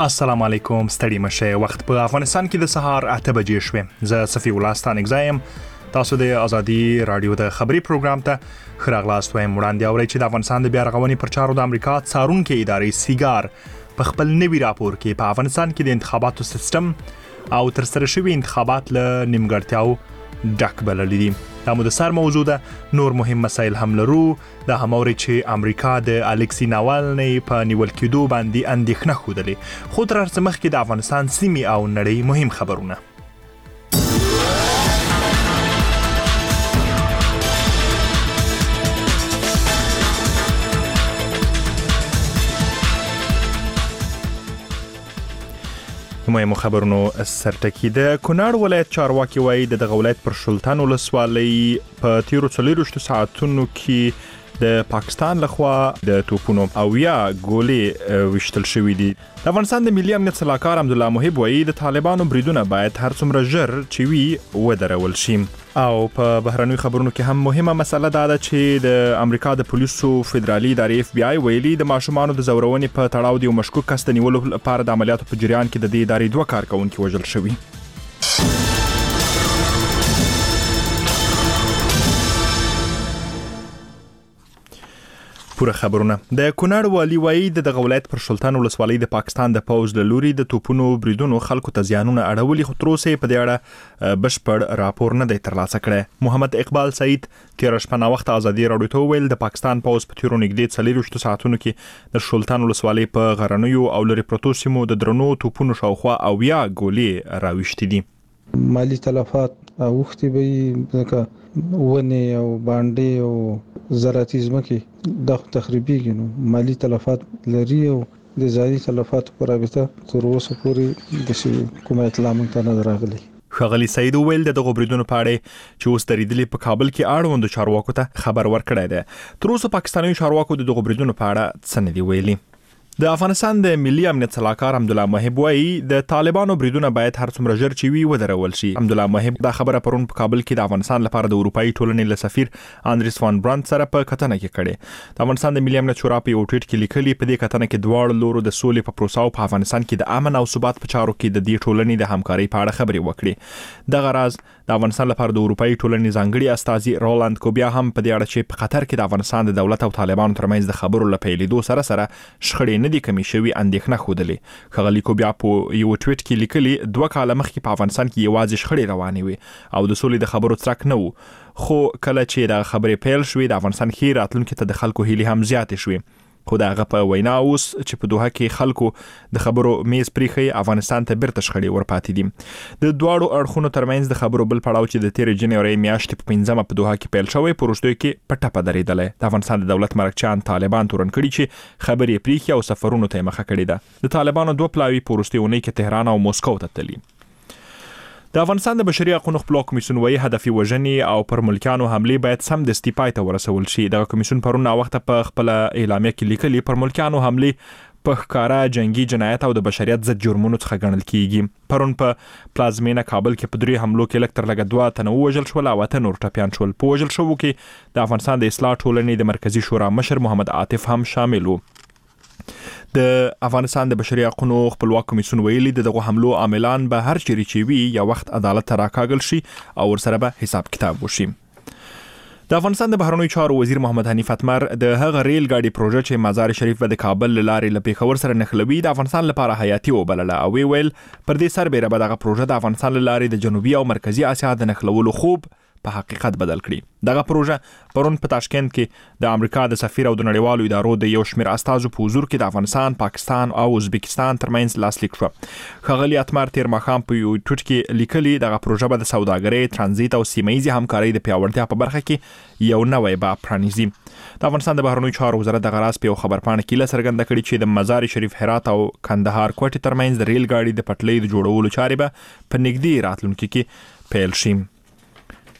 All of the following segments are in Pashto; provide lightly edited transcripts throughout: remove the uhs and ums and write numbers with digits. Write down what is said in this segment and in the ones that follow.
السلام علیکم، ستړي مشه. وخت په افغانستان کې د سهار 8 بجې شوې. زه صفی الله ستانګزایم. تاسو د ازادي رادیو د خبري پروګرام ته خراغلاست وایم. وړاندې اورئ چې د افغانستان د بیا رغونې پر چارو د امریکا څارونکو ادارې سیګار په خپل نوي راپور کې په افغانستان کې د انتخاباتو سیستم او ترسره شوي انتخابات له نیمګړتیاو ډک بللي دي. دا مو د سر موضوع ده. نور مهم مسایل هم لرو. دا هم اوري چې امریکا د الکسی ناوالنی په نیول کېدو باندې اندېښنه ښودلې. خو تر هر څه مخکې د افغانستان سیمې او نړۍ مهم خبرونه. مهمو خبرونو سرټکی. د کونړ ولایت چارواکي وایي د دغه ولایت پر شلتان ولسوالۍ په تیرو 24 ساعتونو کې د پاکستان لخوا د توپونو او یا ګولې وشتل شوې دي. د افغانستان د ملي امنیت صلاحکار حمدالله محب وایي د طالبانو بریدونه باید هر څومره ژر چې وي ودرول شي. او په بهرنیو خبرونو کې هم مهمه مسله دا ده چې د امریکا د پولیسو فدرالي ادارې FBI ویلي د ماشومانو د زورونې په تړاو د مشکوک کس د نیولو لپاره د عملیاتو په جریان کې د دې ادارې 2 کارکونکي وژل شوي. پوره خبرونه. د کونړ والی وایي د دغه ولایت پر شلتان ولسوالۍ د پاکستان د پوځ له لوري د توپونو بریدونو خلکو ته زیانونه اړولي، خو تر اوسه په دې اړه بشپړ راپور نه دی ترلاسه کړی. محمد اقبال سعید تیر شپه وخت ازادي راډیو ته ویل د پاکستان پوځ په تیرو نږدې 24 ساعتونو کې د شلتان ولسوالۍ په غرنیو او لري پروتو سیمو د درنو توپونو شاوخوا او یا ګولې راوښتي دي. مالی تلفات اوختي به ځکه ونه او باندې او زراعتي ځمکې د تخریبي نو مالی تلفات لري او د زیاتي تلفات پر رابطه تر اوسه پورې د کومه اطلاع مونږ نه راغلي. ښاغلي سعید ویل د دغه بریدونو په اړه چې اوس درېدلې په کابل کې اړوند چارواکو ته خبر ورکړی دی. تر اوسه پاکستاني چارواکو د دغه بریدونو په اړه څه نه دی ویلي. د افغانستان د ملي امنیت صلاحکار حمدالله محب وایي د طالبانو بریدونه باید هر څومره ژر چې وي ودرول شي. حمدالله محب دا خبره پرون په کابل کې د افغانستان لپاره د اروپאי ټولنې له سفیر اندریس وان برانت سره په کتنه کې کړي. د افغانستان د ملي امنیت شورا په یو ټویټ کې لیکلي په دې کتنه کې دواړو لورو د سولې په پروسه او په افغانستان کې د امن او ثبات په چارو کې د دې ټولنې د همکارۍ په اړه خبرې وکړي. دغه راز د افغانستان لپاره د اروپאי ټولنې ځانګړي استازي رولاند کوبیا هم په دې اړه چې په قطر کې د افغانستان د دولت او طالبانو ترمنځ د خبرو لپاره سره شخړې نه دي کمی شوي اندېښنه ښودلې. ښاغلي کوبیا په یو ټویټ کې لیکلي 2 کاله مخکې په افغانستان کې یوازې شخړې روانې وي او د سولې د خبرو څرک نه وو، خو کله چې د خبرې پیل شوې د افغانستان ښې راتلونکي ته د خلکو هیلې هم زیاتې شوې. خو دا هغه په وینا اوس چې په دوحه کې خلکو د خبرو میز پریخي افغانستان ته بیرته شخړې ورپاتې دي. د دواړو اړخونو ترمنځ د خبرو بل پړاو چې د 13 جنوري میاشتې په 15 په دوحه کې پیل شوی په وروستیو کې په ټپه درېدلی. د افغانستان د دولت مرکچیان طالبان تورن کړي چې خبرې پریخي او سفرونو ته مخه کړې ده. د طالبانو 2 پلاوي په وروستیو اونۍ کې تهران او مسکو ته تللي. د افغانستان د بشري حقوقو خپلواک کمیسیون وایي هدفي وژنې او پر ملکیانو حملې باید سمدستي پای ته ورسول شي. دغه کمیسیون پرون وخت په خپل اعلامیه کې لیکلي پر ملکیانو حملې په ښکارا جنگي جنایت او د بشریت ضد جرمونو څخه ګڼل کیږي. پرون په پلازمینه کابل کې په 3 حملو کې لکتر لګ 2 تنه وژل شول او 8 نور ټپيان شول. په وژل شوو کې د افغانستان د اصلاح ټولنې د مرکزی شورا مشر محمد عاطف هم شامل وو. د افغانستان د بشري حقوقو خپلواک کمیسیون ویلي دغه حملو عاملان به هر چیرې چې وي یا وخت عدالت ته راکاږل شي او ورسره به حساب کتاب وشي. د افغانستان د بهرنیو چارو وزیر محمد حنیف اتمر د هغه ریل ګاډي پروژه چې مزار شریف د کابل لارې له پیښور سره نښلوي د افغانستان لپاره حیاتي وبلله او ویل پر دې سربېره به دغه پروژه د افغانستان لارې د جنوبي او مرکزی اسیا د نښلولو خوب په حقیقت بدل کړي. دغه پروژه پرون په تاشکند کې د امریکا د سفیر او د نړیوالو ادارو د یو شمېر استازو په حضور کې د افغانستان، پاکستان او ازبکستان ترمنځ لاسلیک شو. ښاغلي اتمر تیر ماښام په یو ټویټ کې لیکلي دغه پروژه به د سوداګرۍ، ترانزیت او سیمه‌ایزې همکارۍ د پیاوړتیا په برخه کې یو نوی باب پرانیزي. د افغانستان د بهرنیو چارو وزارت دغه راز په یو خبرپاڼه کې څرګنده کړې چې د مزار شریف، هرات او کندهار کوټې ترمنځ د ریل ګاډي د پټلۍ د جوړولو چارې به په نږدې راتلونکي کې پیل شي.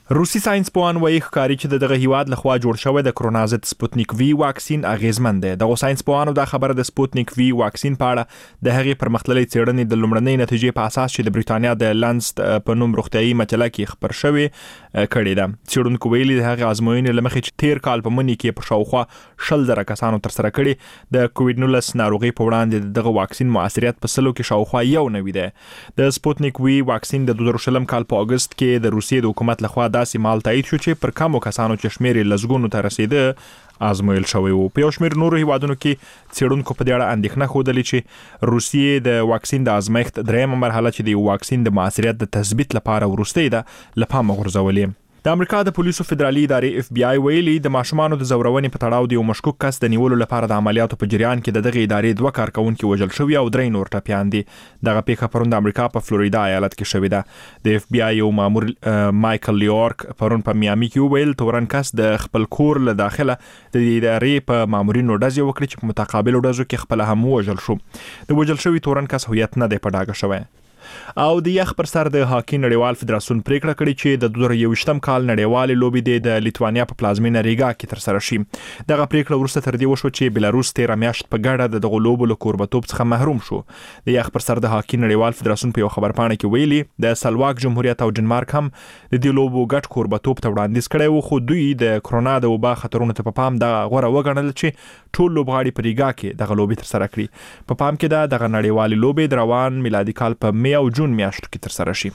روسي ساينس پوهان وایي ښکاري چې دغه هیواد لخوا جوړ شوی د کرونا ضد سپوتنیک وی واکسین اغیزمن دی. دغه ساينس پوهانو دا خبره د سپوتنیک وی واکسین په اړه د هغې پرمختللې څېړنې د لومړنۍ نتیجې په اساس چې د بریټانیا د لانست په نوم روغتیايي مجله کې خبر شوی کړې ده. څېړونکو ویلي د هغې ازموینې له مخې چې تیر کال په مني کې په شاوخوا 100,000 کسانو ترسره کړي د کووډ-19 ناروغي په وړاندې دغه واکسین موثریت په سلو کې شاوخوا 1.9 دی. د سپوتنیک وی واکسین د 2020 کال په اگست کې د روسیې د حکومت لخوا داسې مال تایید شو چې پر کمو کسانو چې شمیر لزګونو ته رسیده آزمویل شوی وو. په یو شمیر نورو هیوادونو کې څېړونکو په دې اړه اندېښنه ښودلې چې روسیې د واکسین د ازمایښت دریمه مرحله چې د واکسین د موثریت د تثبیت لپاره وروستۍ ده له پامه غورځولې. د امریکا د پولیسو فدرالي ادارې FBI ویلي د ماشومانو د زورونې په تړاو د یو مشکوک کس د نیولو لپاره د عملیاتو په جریان کې دغه ادارې 2 کارکونکو وژل شوی او 3 نور ټپیان دي. دغه پیښه پرون د امریکا په فلوریدا ایالت کې شوې ده. د FBI یو مامور مایکل لیورک پرون په میامي کې ویل تورن کس د خپل کور له داخله د ادارې په مامورینو ډزې وکړي چې په متقابل ډزو کې خپل هم وژل شو. د وژل شوی تورن کس هویت نه دی په ډاګه شوی. او د یخ پر سر د هاکی نړیوال فدراسیون پریکړه کړې چې د 2021م کال نړیوال لوبي د لیتوانیا په پلازمینه ریګا کې تر سره شي. دغه پریکړه وروسته تر دې وشو چې بلاروس 13 میاشت په ګډه د لوبو له کوربتوب څخه محروم شو. د یخ پر سر د هاکی نړیوال فدراسیون په یو خبرپاڼه کې ویلي د سلواک جمهوریت او ډنمارک هم د دې لوبو ګډ کوربتوب ته وړاندیز کړی وو، خو دوی د کرونا د وبا خطرونو ته په پام د غوړه وګڼل چې ټول لوبغاړي په ریګا کې دغه لوبي تر سره کړي. په پام کې دغه نړیوال لوبي د روان میلادي کال په می او جون میاشتو کې تر سره شي.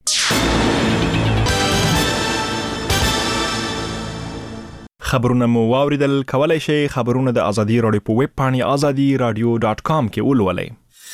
خبرونه مو واوریدل. کولای شئ خبرونه د ازادي رادیو په ویب پاڼې azadi.radio.com کې ولولئ.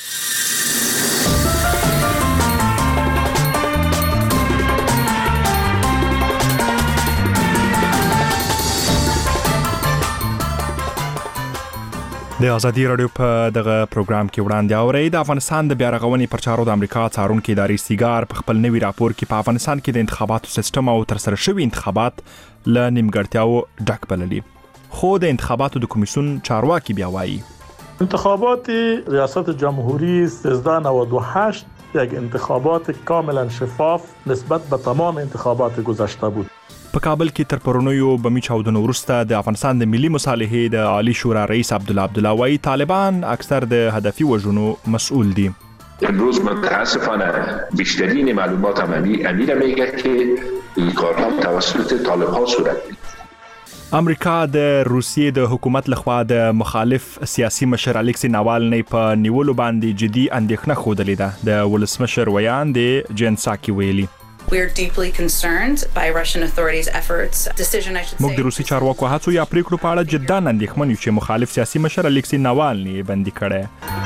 د ازادي رادیو په دغه پروګرام کې وړاندې اورئ. د افغانستان د بیا رغونې پر چارو د امریکا څارونکو ادارې سیګار په خپل نوي راپور کې په افغانستان کې د انتخاباتو سیستم او ترسره شوي انتخابات له نیمګړتیاو ډک بللي. خو د انتخاباتو د کمیسیون چارواکي بیا وایي انتخابات ریاست جمهوری 1398 یک انتخابات کاملا شفاف نسبت به تمام انتخابات گذشته بود. په کابل کې تر پرونیو بمی چاودنو وروسته د افغانستان د ملي مصالحې د عالی شورا رئیس عبدالله وایي طالبان اکثر د هدفي وژنو مسئول دي. امروز متاسفانه بیشترین معلومات عملی میگه که این کارها توسط طالبان صورت میگیره. امریکا د روسیې د حکومت لخوا د مخالف سیاسي مشر الیکسی ناوالنی په نیولو باندې جدي اندېښنه ښودلې ده. د ولسمشر ویان د جنساکي ویلي We are deeply concerned by Russian authorities' efforts. Decision I should say. موږ د روسي چارواکو هڅو یا پریکړو په اړه جدا اندېښمن یو چې مخالف سیاسي مشر الیکسی ناوالنی بندي کړي.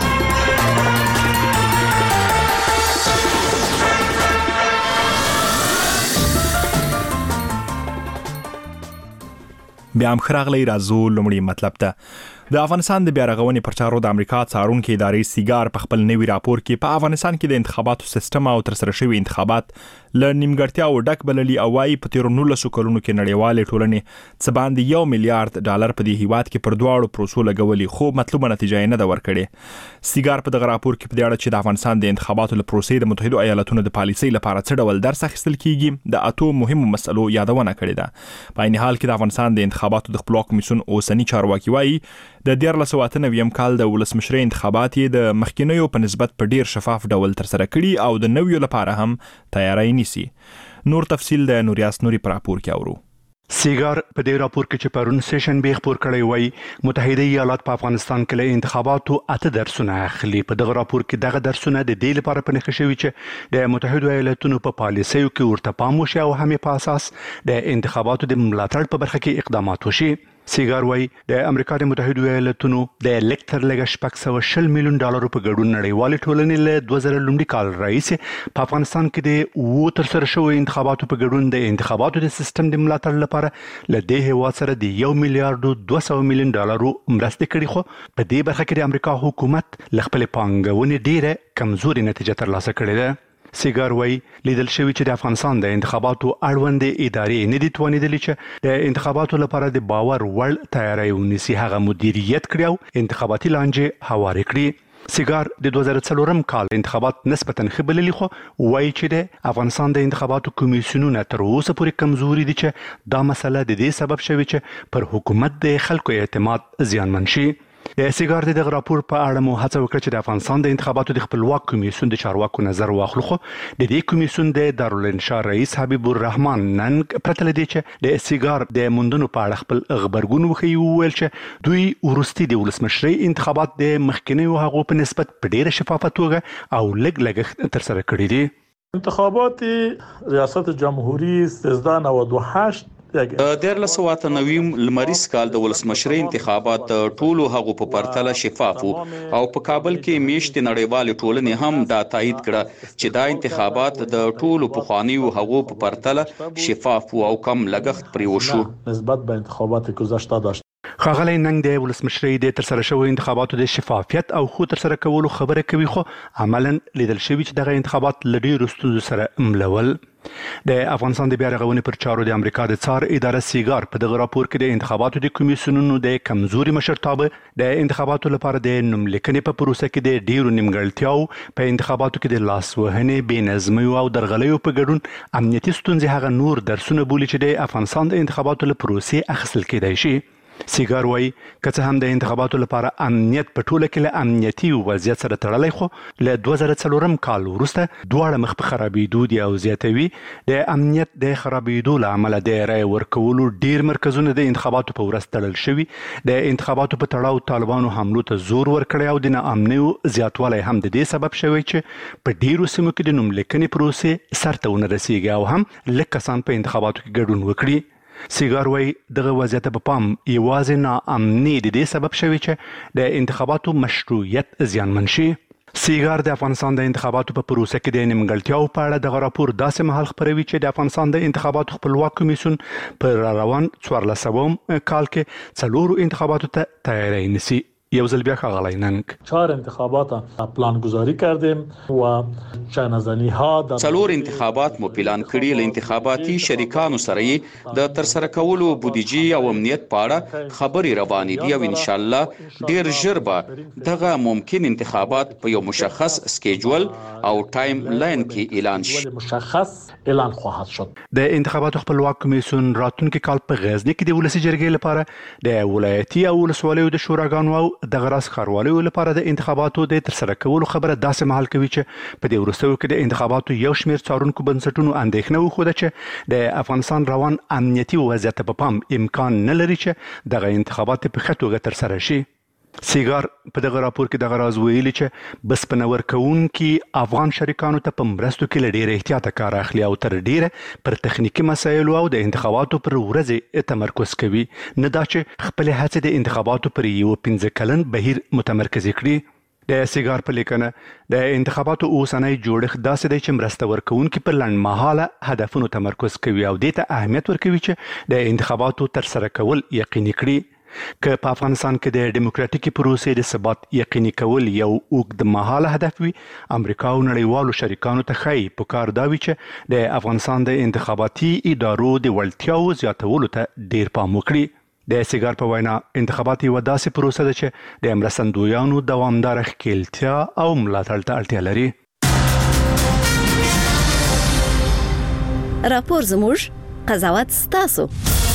بیا هم خراغلی راځو لومړی مطلب ته. د افغانستان د بیا رغونې پر چارو د امریکا څارونکو ادارې سیګار په خپل نوي راپور کې په افغانستان کې د انتخاباتو سیستم او ترسره شوي انتخابات له نیمګړتیاو ډک بللي او وايي په تیرو 19 کلونو کې نړیوالې ټولنې څه باندې $1 میلیارډ په دې هیواد کې پر دواړو پروسو لګولي، خو مطلوبه نتیجه یې نه ده ورکړې. سیګار په دغه راپور کې په دې اړه چې د افغانستان د انتخاباتو له پروسې د متحده ایالاتونو د پالیسۍ لپاره څه ډول درس اخیستل کیږي د اتو مهمو مسلو یادونه کړې ده. په عین حال کې د افغانستان د انتخاباتو د خپلواک کمیسیون اوسنی چارواکي وايي د 1998 کال د ولسمشرۍ انتخابات یې د مخکینیو په نسبت په ډیر شفاف ډول ترسره کړي او د نویو لپاره هم تیاری نیسي. نور تفصیل د نوریاس نوري پر راپور کې اورو. سیګار په دې راپور کې چې پرون سیشن به خبر کړی وای متحده ایالات په افغانستان کې له انتخاباتو اته درسونه اخلي. په دغه راپور کې دغه درسونه د دې لپاره پنځه شوي چې د متحده ایالاتونو په پالیسیو کې ورته پام وشي او هم په اساس د انتخاباتو د ملاتړ په برخه کې اقدامات وشي. سیګار وای د امریکا د متحده ایالاتونو د لیکتر لګ $620 میلیون په ګډون نړیوال ټولنې له 2000 کال راهیسې په افغانستان کې د تر سره شوی انتخاباتو په ګډون د انتخاباتو د سیستم د ملاتړ لپاره له دې هیواد سره د $1 میلیارډ 200 میلیون مرستې کړې، خو په دې برخه کې د امریکا حکومت له خپل پانګونې ډیره کمزوري نتیجه ترلاسه کړې ده. سیګار وای لیدل شوی چې د افغانستان د انتخاباتو اړوند ادارې نه دي توانیدلې چې د انتخاباتو لپاره د باور وړ تیاری ونیسي، هغه مدیریت کړی او انتخاباتي لانجې هوارې کړې. سیګار د 2004 کال انتخابات نسبتاً ښه بللي خو وایي چې د افغانستان د انتخاباتو کمیسیونونه تر اوسه پورې کمزوري دي چې دا مسله د دې سبب شوی چې پر حکومت د خلکو اعتماد زیانمن شي. د سیګار د راپور په اړه مو هڅه وکړه چې د افغانستان د انتخاباتو د خپلواک کمیسیون د چارواکو نظر واخلو، خو د دې کمیسیون د دارالانشا رئیس حبیب الرحمن نن پرته لدی چې د سیګار د موندنو په اړه خپل غبرګون وښیي، وویل چې دوی وروستي د ولسمشرۍ انتخابات د مخکینیو هغو په نسبت په ډیره شفافه توګه او لږ لګښت ترسره کړي دي. انتخابات ریاست جمهوری 1398 د 1999 لمریز کال د ولسمشرۍ انتخابات ټولو هغو په پرتله شفاف او په کابل کې میشت نړیوال ټولنې هم دا تایید کړه چې دا انتخابات د ټولو پخوانیو هغو په پرتله شفاف او کم لګښت پرې وشو نسبت به انتخابات گذشته داشت. ښاغلی ننګ د ولسمشرۍ د ترسره شویو انتخاباتو د شفافیت او ښو ترسره کولو خبره کوي، خو عملاً لیدل شوي چې دغه انتخابات له ډېرو ستونزو سره ملول. د افغانستان د بیا رغونې پر چارو د امریکا د څار اداره سیګار په دغه راپور کې د انتخاباتو د کمیسیونونو د کمزوري مشرتابه، د انتخاباتو لپاره د نوملیکنې په پروسه کې د ډیرو نیمګړتیاو، په انتخاباتو کې د لاسوهنې، بې نظمیو او درغلیو په ګډون امنیتي ستونزې هغه نور درسونه بولي چې د افغانستان د انتخاباتو له پروسې اخیستل کېدای شي. سیګار وایي که څه هم د انتخاباتو لپاره امنیت په ټوله کې له امنیتي وضعیت سره تړلی، خو له 2004 کال وروسته دواړه مخ په خرابېدو دي او زیاتوي. د امنیت د خرابېدو له امله د رایې ورکولو ډیر مرکزونه د انتخاباتو په ورځ تړل شوي، د انتخاباتو په تړاو طالبانو حملو ته زور ورکړی او د ناامنیو زیاتوالی هم د دې سبب شوی چې په ډیرو سیمو کې د نوملیکنې پروسې سرته ونه رسیږي او هم لږ کسان په انتخاباتو کې ګډون وکړي. سیګار وایي دغه وضعیت په پام یوازې ناامني د دې سبب شوی چې د انتخاباتو مشروعیت زیانمن شي. سیګار د افغانستان د انتخاباتو په پروسه کې د نیمګړتیاو په اړه دغه راپور داسې مهال خپروي چې د افغانستان د انتخاباتو خپلواک کمیسیون په روان 1400 کال کې 4 انتخاباتو ته تیاری نیسي. یو ځل بیا ښاغلی ننګ 4 انتخابات پلان گذاری کردیم و چانه‌زنی ها 4 انتخابات مو پلان کړي. له انتخاباتي شریکانو سره د ترسره کولو بودیجې او امنیت په اړه خبرې روانې دي او ان شاء الله ډیر ژر به دغه ممکن انتخابات په یو مشخص سکیجول او ټایم لاین کې اعلان شي. مشخص اعلان خواهد شد. د انتخاباتو خپلواک کمیسیون راتلونکي کال په غزني کې د ولسي جرګې لپاره د ولایتي او ولسوالیو د شوراګانو او دغه راز ښاروالیو لپاره د انتخاباتو د ترسره کولو خبره داسې مهال کوي چې په دې وروستیو کې د انتخاباتو یو شمېر څارونکو بنسټونو اندېښنه وښوده چې د افغانستان روان امنیتي وضعیت په پام امکان نه لري چې دغه انتخابات په ښه توګه ترسره شي. سیګار په دغه راپور کې دغه راز ویلي چې بسپنه ورکوونکي افغان شریکانو ته په مرستو کې له ډېره احتیاطه کار اخلي او تر ډېره پر تخنیکي مسایلو او د انتخاباتو پر ورځې تمرکز کوي، نه دا چې خپلې هڅې د انتخاباتو پر یو 15 کلن بهیر متمرکزې کړي. د سیګار په لیکنه د انتخاباتو اوسنی جوړښت داسې دی چې مرسته ورکوونکي پر لنډمهاله هدفونو تمرکز کوي او دې ته اهمیت ورکوي چې د انتخاباتو ترسره کول یقیني کړي. که په افغانستان کې د دیموکراتیکي پروسې د ثبات یقیني کول یو اوږدمهاله هدف وي، امریکا او نړیوالو شریکانو ته ښایي پکار دا وي چې د افغانستان د انتخاباتي ادارو د وړتیاو زیاتولو ته ډیر پام وکړي. د سیګار په وینا انتخابات یوه داسې پروسه ده چې د مرستندویانو دوامداره ښکیلتیا او ملاتړ ته اړتیا لري. راپور زموږ، قضاوت ستاسو.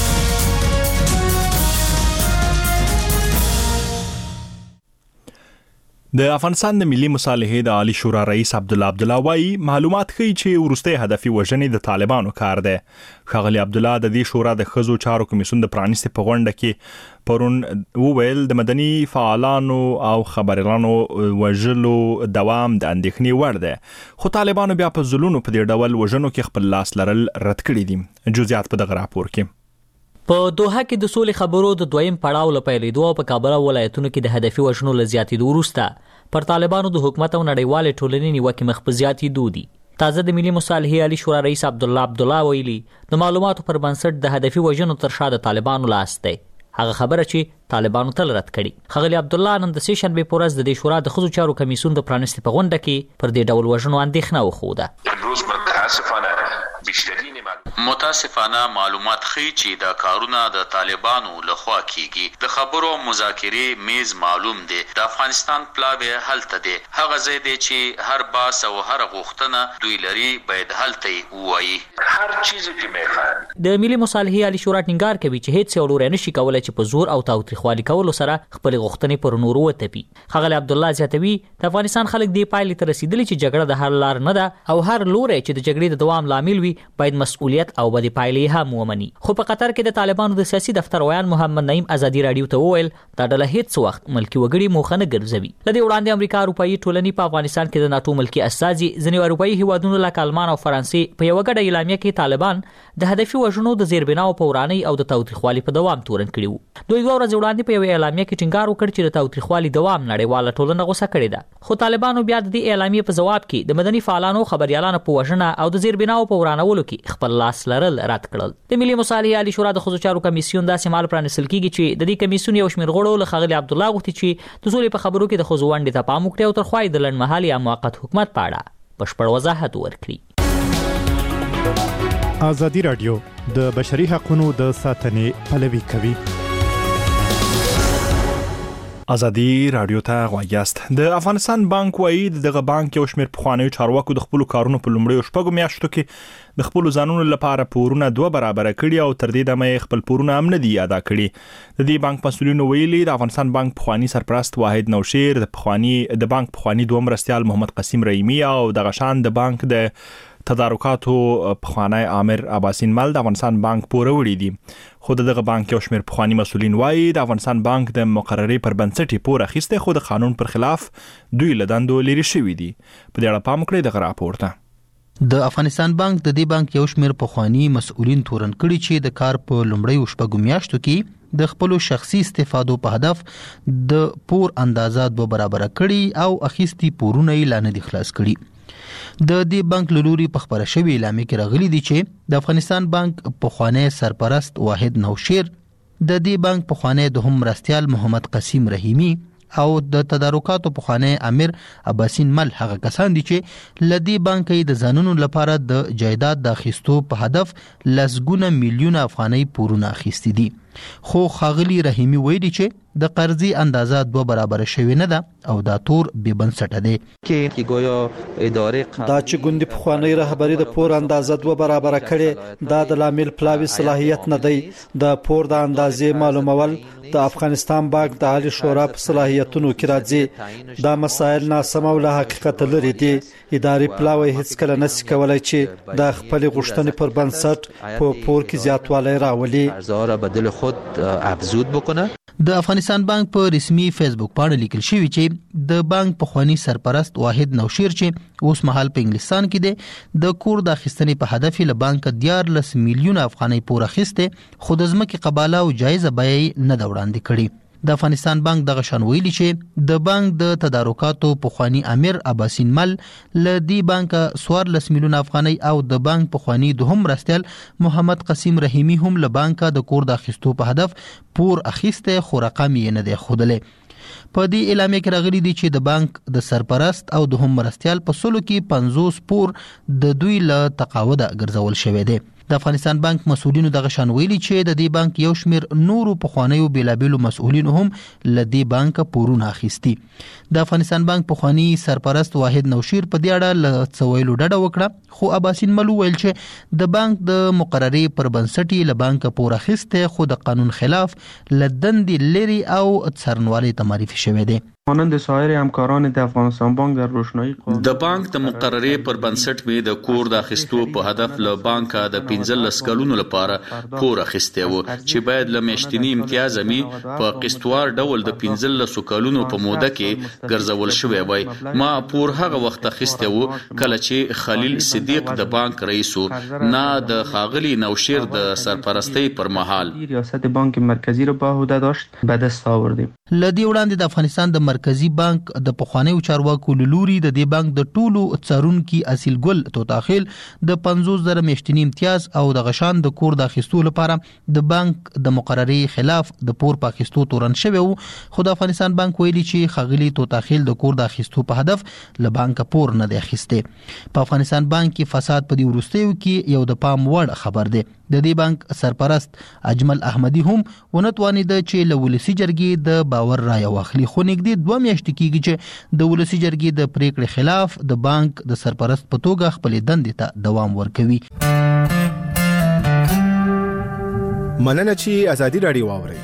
د افغانستان د ملي مصالحې د عالی شورا رئیس عبدالله وايي معلومات ښیي چې وروستي هدفي وژنې د طالبانو کار دی. ښاغلی عبدالله د دې شورا د ښځو چارو کمیسیون د پرانیستې په غونډه کې پرون وویل د مدني فعالانو او خبريالانو وژلو دوام د اندېښنې وړ دی، خو طالبانو بیا په ځلونو په دې ډول وژنو کې خپل لاس لرل رد کړي دي. جزئیات په دغه راپور کې. په دوحه کې د سولې خبرو د دویم پړاو لپاره لیدو په کابل ولایتونو کې د هدفي وژنو لزیاتېدو وروسته پر طالبانو د حکومت او نړیوال ټولنې نیوکې مخ په زیاتېدو دي. تازه د ملي مصالحې عالی شورا رئیس عبدالله ویلي د معلوماتو پر بنسټ د هدفي وژنو تر شا د طالبانو لاس دی. هغه خبره چې طالبانو تل رد کړي. ښاغلی عبدالله نن د سې شنبې په ورځ د دې شورا د ښځو چارو کمیسیون د پرانیستې په غونډه کې پر دې ډول وژنو اندېښنه وښوده. امروز متاسفانه بیشترین متاسفانه معلومات ښیي چې دا کارونه د طالبانو لخوا کیږي. د خبرو مذاکرې میز معلوم دی. د افغانستان پلاوی هلته دی. هغه ځای دی چې هر باس او هر غوښتنه دوی لري باید هلته وایي. هر چیزی چې میخوان. د ملي مصالحې عالی شورا ټینګار کوي چې هیڅ یو لوري نشي کولای چې په زور او تاوتریخوالي کولو سره خپل غوښتنې پر نورو وتپي. ښاغلی عبدالله زیاتوي د افغانستان خلک دې پایلې ته رسیدلي چې جګړه د حل لار نه ده او هر لوري چې د جګړې د دوام لامل وي باید مسؤلیت او بدې پایلې هم ومني. خو په قطر کې د طالبانو د سیاسي دفتر ویان محمد نعیم ازادي رادیو ته وویل دا ډله هیڅ وخت ملکی وګړي موخه نه ګرځوي. لدې وړاندې امریکا اروپایي ټولنې په افغانستان کې د ناتو ملکی استازي ځینې اروپایي هیوادونو لکه آلمان او فرانسې په یو غټه اعلامیه کې طالبان د هدفي وژنو د زیربناو په ورانۍ او د تاوتریخوالي په دوام تورن کړي وو. دوی دوه ورځې وړاندې په یو اعلامیه کې ټینګار وکړ چې د تاوتریخوالي دوام نړیواله ټولنه غوسه کړې ده. خو طالبانو بیا د دې اعلامیې په جواب کې د مدني فعالانو خبريالانو په وژنه او د زیربناو په ورانولو کې خپل لاس لرل رد کړل. د ملي مصالحې عالی شورا د ښځو چارو کمیسیون داسې مال پرانیستل کیږي چې د دې کمیسیون یو شمېر غړو له ښاغلي عبدالله غوښتي چې د سولې په خبرو کې د ښځو ونډې ته پام وکړي او تر خوا یې د لنډمهالي یا موقت حکومت په اړه بشپړ وضاحت ورکړي. ازادي رادیو د بشري حقوقو د ساتنې پلوي کوي. ازادي رادیو ته غواړئ. د افغانستان بانک وایي دغه بانک یو شمېر پخوانیو چارواکو د خپل کارونو په لومړیو شپږو میاشتو کې د خپل ځانونو لپاره پورونه 2 برابر کړي او تر دې دمه خپل پورونه هم نه دي ادا کړي. د دې بانک مسؤلینو ویلي د افغانستان بانک پخوانی سرپرست واحد نوشیر د بانک پخوانی دوه مرستيال محمد قسیم رحیمی او د غشان د بانک د تدارکاتو پخوانی عامر عباسین مل د افغانستان بانک پوره وړي دي. خو دغه بانک یو شمېر پخوانی مسؤلین وایي د افغانستان بانک د مقررې پر بنسټ پوره اخیسته خو د قانون پر خلاف دوی له دندو لري شوی دي. په دې اړه پام وکړئ دغه راپور ته. د افغانستان بانک د دې بانک یو شمېر پخوانی مسؤلین تورن کړي چې د کار په لومړیو شپږو میاشتو کې د خپل شخصي استفادو په هدف د پور اندازه 2 برابر کړي او اخیستي پورونه یې لا نه دي خلاص کړي. د دې بانک لوري په خبره شوی اعلامیه کې راغلي دي چې د افغانستان بانک پخوانی سرپرست واحد نوشیر د دې بانک پخوانی دوهم مرستيال محمد قسیم رحیمی او د تدارکاتو پخوانی امیر عباسین مل هغه کسان دي چې لدی بانک د ځانونو لپاره د جایداد د اخیستو په هدف لسګونه میلیونه افغاني پورونه اخیستي دي. خو خاغلی رحیمی ویلي چې د قرضې اندازه 2 برابر شوی نه ده او دا تور بې بنسټه دی. کې گویا ادارې دا چې ګوندي پخوانی رهبری د پور اندازه 2 برابر کړي دا د لامل پلاوی صلاحیت نه دی. د پور د اندازې معلومول د افغانستان بانک د عالی شورا په صلاحیتونو کې راځي. دا مسایل ناسم او له حقیقت لري دي. اداري پلاوی هیڅ کله نشي کولای چې د خپل غوښتنې پر بنسټ په پور کې زیاتوالی راولي. ارزها را بدل خود افزود بکنه. د افغانستان بانک په رسمي فیسبوک باندې لیکل شوی چې د بانک پخوانی سرپرست واحد نوشیر چې اوس مهال په انګلستان کې دی د کور د اخیستنې په هدف له بانک 14 میلیونه افغاني پور اخیسته خو د ځمکې قباله او جایزه بیه نه دا وړاندې کړي. د افغانستان بانک دغه شان ویلي چې د بانک د تدارکاتو پخوانی امیر عباسین مل ل دی بانک 14 میلیونه افغاني او د بانک پخوانی دوهم مرستيال محمد قسیم رحیمی هم له بانک د کور د اخیستو په هدف پور اخیسته خو رقم یې نه دی خودلې. په دې اعلامیه کې راغلي دي چې د بانک د سرپرست او دوهم مرستيال په سلو کې 50 پور د دوی له تقاعد ګرځول شوی دی. د افغانستان بانک مسؤلینو دغه شان ویلي چې د دې بانک یو شمیر نورو پخوانیو بیلابیلو مسؤلینو هم ل دې بانک پورونه اخیستي. د افغانستان بانک پخوانی سرپرست واحد نوشیر په دې اړه ل څویلو ډډه وکړه خو عباسین ملو ویل چې د بانک د مقررې پر بنسټ له بانک پور اخیسته خو د قانون خلاف لدند لري او څرنوالي ته معرفي شوی دی. مانند سایر همکاران د افغانستان بانک در روشنایی د بانک د مقررې پر بنسټ می د کور د اخیستو په هدف له بانک د 15 کلونو لپاره پور اخیسته و چې باید له میاشتنی امتیاز می په قسطوار ډول د 15 کلونو په موده کې ګرځول شوی وای. ما پور هغه وخت اخیسته و کله چې خلیل صدیق د بانک رئیس نه د خاغلی نوشیر د سرپرستی پر مهال ریاست بانک مرکزی رو به عهده داشت به دست آوردیم. لدی وړاندې د افغانستان د مرکزی بانک د پخوانیو چارواکو لوري د دې بانک د ټولو څارونکو اصیل ګل توتاخیل د 50,000 میاشتنی امتیاز او د غشان د کور د اخیستو لپاره د بانک د مقررې خلاف د پور پاکستو تورن شوی وو. خو د افغانستان بانک ویلي چې خغلی توتاخیل د کور د اخیستو په هدف له بانک پور نه دی اخیسته. په افغانستان بانک کې فساد په دې وروستیو کې یو د پام وړ خبر دی. د دې بانک سرپرست اجمل احمدی هم ونتوانید چې له ولسی جرګې د باور رای واخلي. خو نږدې 2 میاشتې کېږي چې د ولسی جرګې د پریکړې خلاف د بانک د سرپرست په توګه خپل دندې ته دوام ورکوي. مننه چې ازادي راډیو واوري.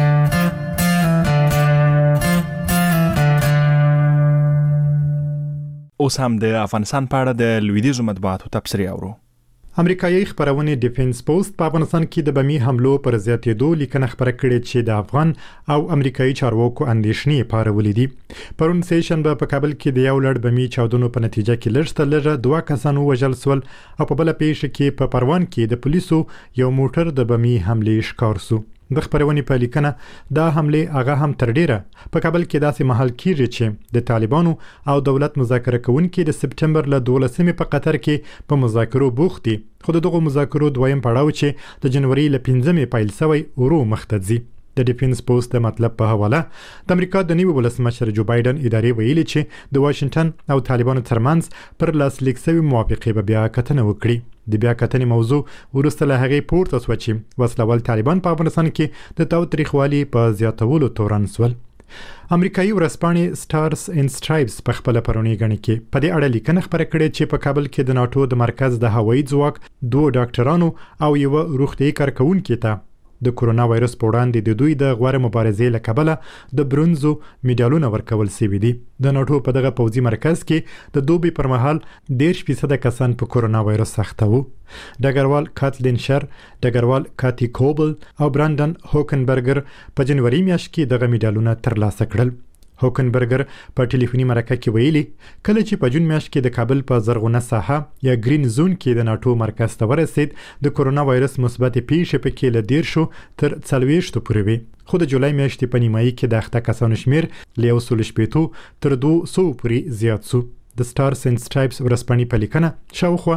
اوس هم د افغانستان په اړه د لویدیځو مطبوعاتو تبصرې اورو. امریکایي خبرونه ډیفنس پوسټ په افغانستان کې د بمی حملو پر زیاتېدو لیکنه خبره کړې چې د افغان او امریکایي چارواکو اندېښنې پارولې دي. پرون سیشن په کابل کې د یو لړ بمی چاودنو په نتیجه کې لږ 2 کسان وژل شول او په بل پیښه کې په پروان کې د پولیسو یو موټر د بمی حملې ښکار شو. د خبرونې په لیکنه دا حمله هغه هم تر ډیره په کابل کې داسې محل کېږي چې د طالبانو او دولت مذاکره کوونکي د سپټمبر له 12 په قطر کې په مذاکرو بوخت دي. خو دغه مذاکرو دویم پړاو چې د جنوري له 15 پیل شوی ورو مخته ځي. د ډیفنس پوسټ د مطلب په حواله د امریکا د نوي ولسمشر جو بایدن ادارې ویلي چې د واشنگټن او طالبانو ترمنځ پر لاسلیک شوی موافقه به بیا کتنه وکړي. د بیا کتنې موضوع ورسته له هغې پورته شوه چې وسلوال طالبان په افغانستان کې د تاوتریخوالي په زیاتولو تورن شول. امریکایي ورځپاڼې سټارز اینډ سټرایپس په خپل پرونی غني کې په دې اړه لیکنه خبره کړې چې په کابل کې د ناتو د مرکز د هوایي ځواک 2 ډاکټرانو او یو روغتيایي کارکونکو ته د کورونا وایرس په وړاندې د دوی د غوړه مبارزې لکبله د برونزو میډالونه ورکول شوي دي. د ناتو په دغه پوځي مرکز کې د دوبي پر مهال 10% کسان په کورونا وایرس اخته وو. ډګروال کاتلین شر، ډګروال کاتی کوبل او براندن هوکنبرګر په جنوري میاشت کې دغه میډالونه ترلاسه کړل. هوکنبرګر په ټلیفوني مرکه کې ویلي کله چې په جون میاشت کې د کابل په زرغونه ساحه یا گرین زون کې د ناتو مرکز ته ورسید د کورونا وایرس مثبت پیښې په کې له 10 تر 40 پورې وي. خو د جولای میاشتې په نیمایي کې د اخته کسانو شمیر له 180 تر 200 پورې زیات شو. د سټارز اینډ سټرایپس ورځپاڼې په لیکنه شاوخوا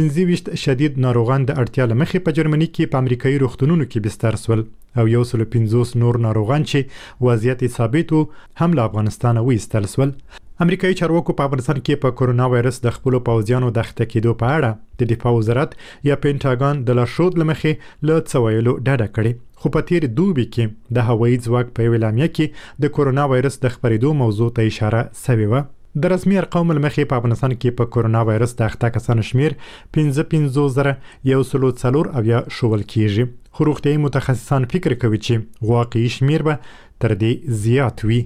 25 شدید ناروغان د اړتیا له مخې په جرمني کې په امریکایي روغتونونو کې بستر شول او 150 نور ناروغان چې وضعیت ثابت وو هم له افغانستان وایستل شول. امریکایي چارواکو په افغانستان کې په کورونا وایرس د خپل پوځیانو د اخته کېدو په اړه د دفاع وزارت یا پینټاګان د لارښود لمخې له څویلو ډډه کړې. خو په تیر دوبي کې د هوایي ځواک په اعلامیه کې د کورونا وایرس د خپرېدو موضوع ته اشاره شوې وه. د رسمي ارقام لمخې په افغانستان کې په کورونا وایرس د اخته کسانو شمیر 15,104 شول کېږي. خو روغتیایي متخصصان فکر کوي چې واقعي شمیر به تر دې زیات وي.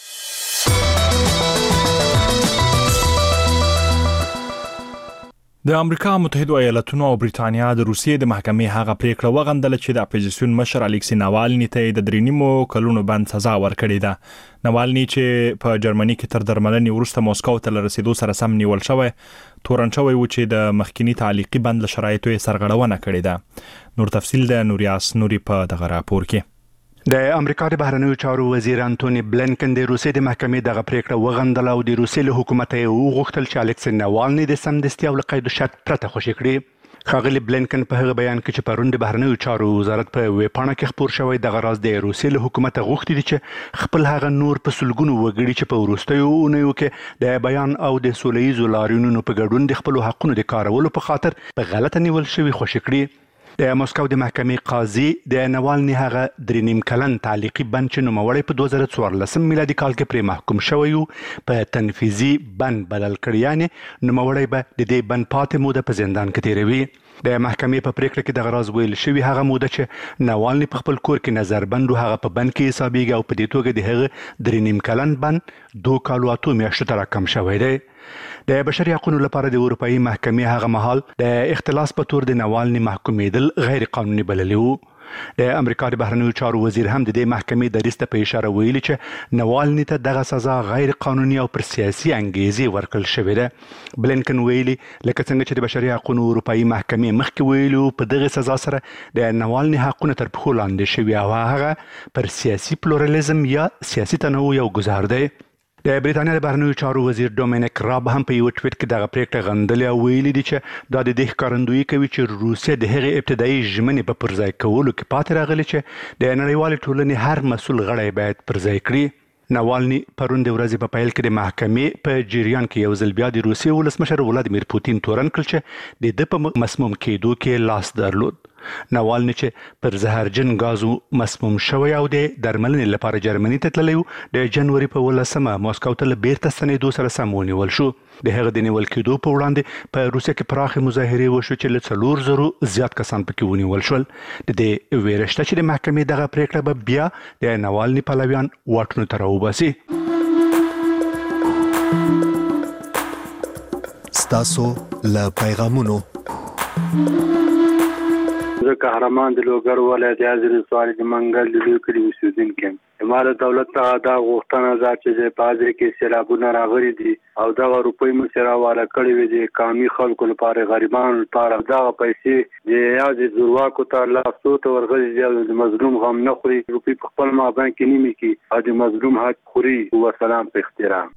د امریکا متحده ایالاتونو او بریټانیا د روسیې د محکمې هغه پریکړه وغندله چې د اپوزیسیون مشر الکسی ناوالني ته د 3 کلونو بند سزا ورکړې ده. ناوالني چې په جرمني کې تر درملنې وروسته موسکو ته رسیدو سره سم نیول شوی تورن شوی و چې د مخکینی تعلیقي بند له شرایطو یې سرغړونه کړې ده. نور تفصیل د نوریاس نوري په دغه راپور کې. د امریکا د بهرنیو چارو وزیر انټونی بلنکن د روسیې د محکمې دغه پریکړه وغندله او د روسیې له حکومت یې وغوښتل چې الکسی ناوالني د سمدستي او له قید شرط پرته خوشي کړي. ښاغلي بلنکن په هغه بیان کې چې پرون د بهرنیو چارو وزارت په ویبپاڼه کې خپور شوی دغه راز د روسیې له حکومت غوښتي دي چې خپل هغه نور په سلګونو وګړي چې په وروستیو اونیو کې د بیان او د سولهییزو لاریونونو په ګډون د خپل حقونو د کارولو په خاطر په غلطه نیول شوي خوشي کړي. د موسکو د محکمې قاضي د ناوالني هغه 3 کلن تعلیقي بند چې نوموړی په 2014 میلادي کال کې پرې محکوم شوی په تنفیذي بند بدل کړی، یعنې نوموړی به د دې بند پاتې موده په زندان کې تیروي. د محکمې په پریکړه کې دغه راز ویل شوی هغه موده چې ناوالني په خپل کور کې نظربند هغه په بند کې حسابېږي او په دې توګه د هغه 3 کلن بند 2 کالو 8 میاشتو ته راکم شوی دی. د بشري حقوقو لپاره د اروپאי محکمې هغه مهال د اختلاس په تور د ناوالني محکومېدل غیر قانوني بللی وو. د امریکا د بهرنیو چارو وزیر هم د دې محکمې دریځ ته په اشاره ویلي چې ناوالني ته دغه سزا غیر قانوني او پر سیاسي انګیزې ورکړل شوې ده. بلنکن ویلي لکه څنګه چې د بشري حقوقو اروپאי محکمې مخکې ویلو په دغه سزا سره د ناوالني حقونه تر پښو لاندې شوي او هغه پر سیاسي پلورالېزم یا سیاسي تنوع یو ګزار دی. د بریټانیا د بهرنیو چارو وزیر ډومینیک راب هم په یو ټویټ کې دغه پریکړه غندلې او ویلي دي چې دا د دې ښکارندویي کوي چې روسیه د هغې ابتدایي ژمنې په پرځای کولو کې پاتې راغلي چې د نړیوالې ټولنې هر مسؤل غړی باید پرځای کړي. ناوالني پرون د ورځې په پیل کې د محکمې په جریان کې یو ځل بیا د روسیې ولسمشر ولادیمیر پوتین تورن کړ چې د ده په مسموم کېدو کې لاس درلود. ناوالني چې پر زهرجن غازو مسموم شوی او د درملنې لپاره جرمني ته تللی و د جنوري په 18 ماسکو ته له بیرته ستنېدو سره سم ونیول شو. د هغه د نیول کېدو په وړاندې په روسیه کې پراخې مظاهرې وشو چې له 4,000 زیات کسان پکې ونیول شول. د دې ویره شته چې د محکمې دغه پریکړه به بیا د ناوالني پلویان واټونو ته راوباسي. ستاسو له پیغامونو زه قهرمان د لوګر ولایت یازر سوال د منګل د لوی کلی اوسیدونکی یم. امارت دولت ته دا غوښتنه ده چې په حاضر کې سیلابونه راغلي دي او دا روپۍ مو سره والا کړی وي د قومي خلکو لپاره غریبانو لپاره دا پیسې د یازر زورواکو ته لاسو ته ورغلي دي او د مظلوم غم نه خوري. روپۍ په خپل مابین کې نیمه کې او د مظلوم حق خوري. وسلام په احترام.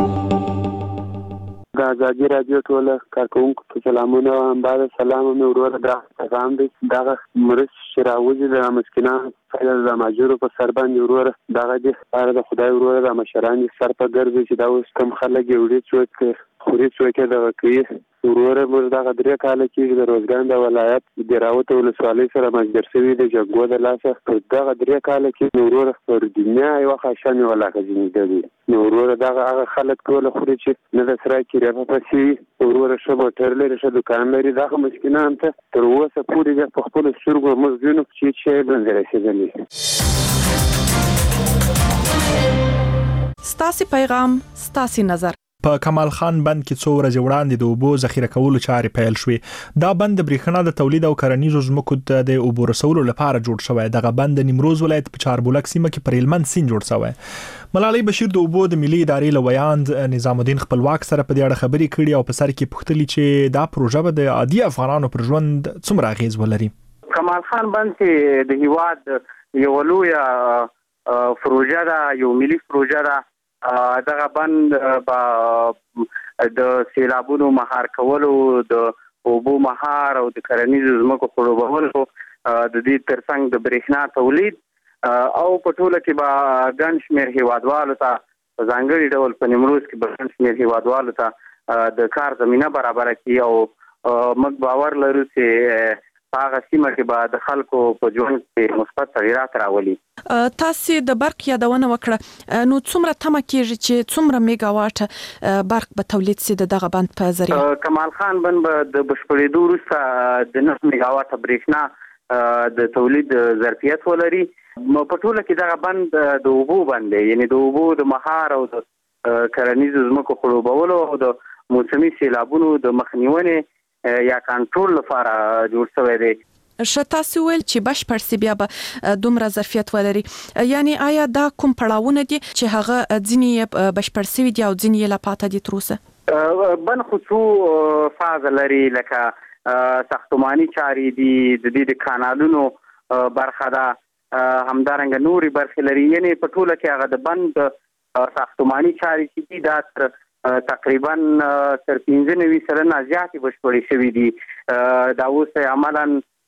د ازادي رادیو ټول کارکونکو ته سلامونه. بعد سلام مې ورور دا پیغام دی دغه مرس شراوزي د مسکینانو فعل د ماجورو په سر باندې ورور دغه د لپاره د خدای ورور د مشران سر په ګرځي چې دا اوس کم خلک یوړي څوک خوري څوک د کوي ورور موږ دغه درې کال کې د روزګان د ولایت د راوته ولسوالۍ سره مجبور شوی د جګو د لاسه پر دغه درې کال کې ورور پر دنیا یو خاصه ولاکه ځینې دی ورور دغه هغه خلک ټول خوري چې نه د سره کې راپسې ورور شبو ترلې رشه دکان لري دغه مسکینان ته تر اوسه پورې په خپل سترګو مزګونو چې باندې رسیدلي. ستاسي پیغام ستاسي نظر. په کمال خان بند کې څو ورځې وړاندې د اوبو ذخیره کولو چارې پیل شوې. دا بند د برېښنا د تولید او کرنیزو ځمکو ته د اوبو رسولو لپاره جوړ شوی. دغه بند د نیمروز ولایت په چاربولک سیمه کې پر هلمند سیند جوړ شوی. ملالۍ بشیر د اوبو د ملي ادارې لویاند نظام الدین خپلواک سره په دې اړه خبرې کړې او په سر کې پوښتلي چې دا پروژه به د عادي افغانانو پر ژوند څومره اغیز ولري. کمال خان بند چې د هیواد یو لویه پروژه ده، یو ملي پروژه ده. دغه بند د سیلابونو مهار کولو، د اوبو مهار او د کرنیزو ځمکو خړوبولو، د دې ترڅنګ د برېښنا تولید او په ټوله کې به ګڼ شمېر هیوادوالو ته په ځانګړي ډول په نیمروز کې به ګڼ شمېر هیوادوالو ته د کار زمینه برابره کړي او موږ باور لرو چې هغه سیمه کې به د خلکو په ژوند کې مثبت تغیرات راولي. تاسو د برق یادونه وکړه، نو څومره تمه کېږي چې څومره میگا واټ برق به تولید سي دغه بند په ذریعہ؟ کمال خان بند به د بشپړېدو وروسته د 9 میگا واټ برېښنا د تولید ظرفیت ولري. په ټوله کې دغه بند د اوبو بند دی، یعنی د اوبو د مهار او د کرنیزو ځمکو خړوبولو او د موسمي سیلابونو د مخنیوي یا کنټرول لپاره جوړ شوی دی. تاسو ویل چې بشپړ سی بیا به دومره ظرفیت ولري، یعنی آیا دا کوم پړاوونه دي چې هغه ځینې بشپړ سوي دي او ځینې لا پاتې دي تر اوسه؟ بن خصوص فاز لري لکه ساختماني چارې دي، د دې د کانالونو برخه ده، همدارنګه نوري برخې لري. یعنی په ټوله کې هغه د بند ساختماني چارې چې دي دا تقریبا تر 95% زیاتې بشپړې شوې دي. دا اوس عملاً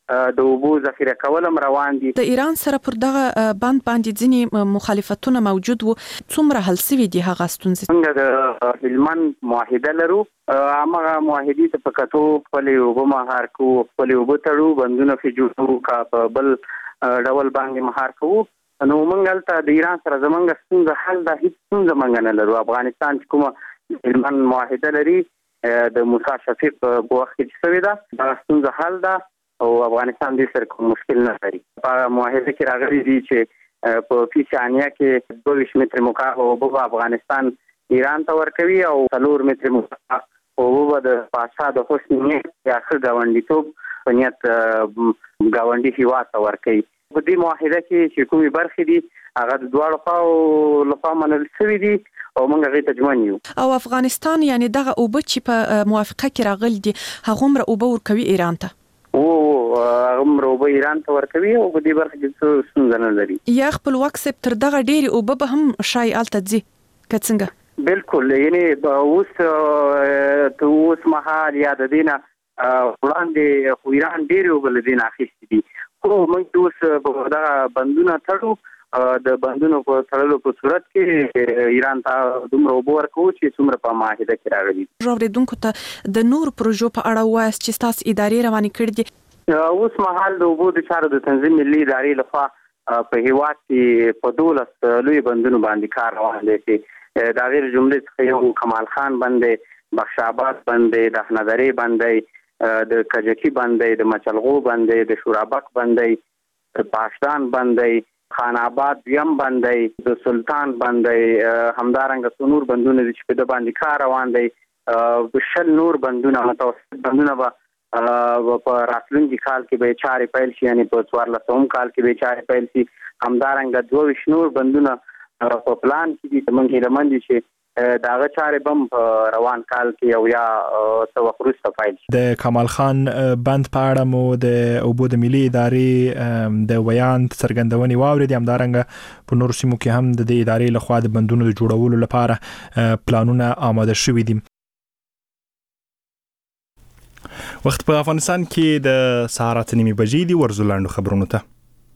د اوبو ذخیره کول روان دي. د ایران سره پر دغه بند باندې ځینې مخالفتونه موجود وو، څومره حل شوي دي هغه ستونزې؟ څنګه د هلمند معاهده لرو، هغه معاهدې ته په کتو خپلې اوبه مهار کوو، خپلې اوبه تړو، بندونه پرې جوړوو، که په بل ډول باندې مهار کوو. نو موږ هلته د ایران سره زموږ ستونزه حل ده، هېڅ ستونزه موږ نه لرو. افغانستان چې کومه هلمند معاهده لري د موسی شفیق په وخت کې چې شوې ده، دا ستونزه حل ده او افغانستان دې سره کوم مشکل نه لري. په معاهده کې راغلي دي چې په فی ثانیه کې 22 متر مکعب اوبه افغانستان ایران ته ورکوي او 4 متر مکعب اوبه د پاشا د حسن نیت یا ښه ګاونډیتوب په نیت ګاونډي هیواد ته ورکوي. په دې معاهده کې چې کومې برخې دي هغه د دواړو خواو لخوا منل شوي دي او موږ هغې ته ژمن یو. او افغانستان یعنی دغه اوبه چې په موافقه کې راغلي دي هغومره اوبه ورکوي ایران ته؟ هغومره اوبه ایران ته ورکوي او په دې برخه کې څه ستونزه نه لري. یا خپلواک صاحب تر دغه ډېرې اوبه به هم شاید هلته ځي که څنګه؟ بالکل یعنی اوس مهال یا د دینه وړاندې خو ایران ډېر وبل دین اخیستي دي خو موږ اوس دا بندونه تړو د بندونو په تړلو په صورت کې ایران ته دومره اوبه ورکوو چې څومره په معاهده کې راغلي. اورېدونکو ته د نور پروژو په اړه وایاست چې ستاسو ادارې روانې کړي دي. اوس مهال د اوبو د چارو د تنظیم ملي ادارې لخوا په هیواد کې په 12 لوی بندونو باندې کار روان دی چې دا غیر جملې څخه یو کمال خان بند دی، بخش آباد بند دی، د حنادرې بند دی، د کجکی بند دی، د مچلغو بند دی، د شورابک بند دی، د پاشدان بند دی، خان آباد یم بند دی، د سلطان بند دی، همدارنګه څو نور بندونه دي چې په د باندې کار روان دی. 10 نور بندونه متوسط بندونه به په راتلونکي کال کې به چارې پیل شي، یعنی په 14 کال کې به چارې پیل شي. همدارنګه 22 نور بندونه په پلان کې دي چې موږ هیله مند یو چې داغه چارې بم روان کال کې او یا څو وخت وروسته پیل شي. د کمال خان بند په اړه مو د اوبو د ملي ادارې د ویان څرګندونې واورېدې، همدارنګه په نورو سیمو کې هم د دې ادارې لخوا د بندونو د جوړولو لپاره پلانونه آماده شوي دي. وخت په افغانستان کې د سهار 8:30 بجې دي. ورزو لاندو خبرونو ته.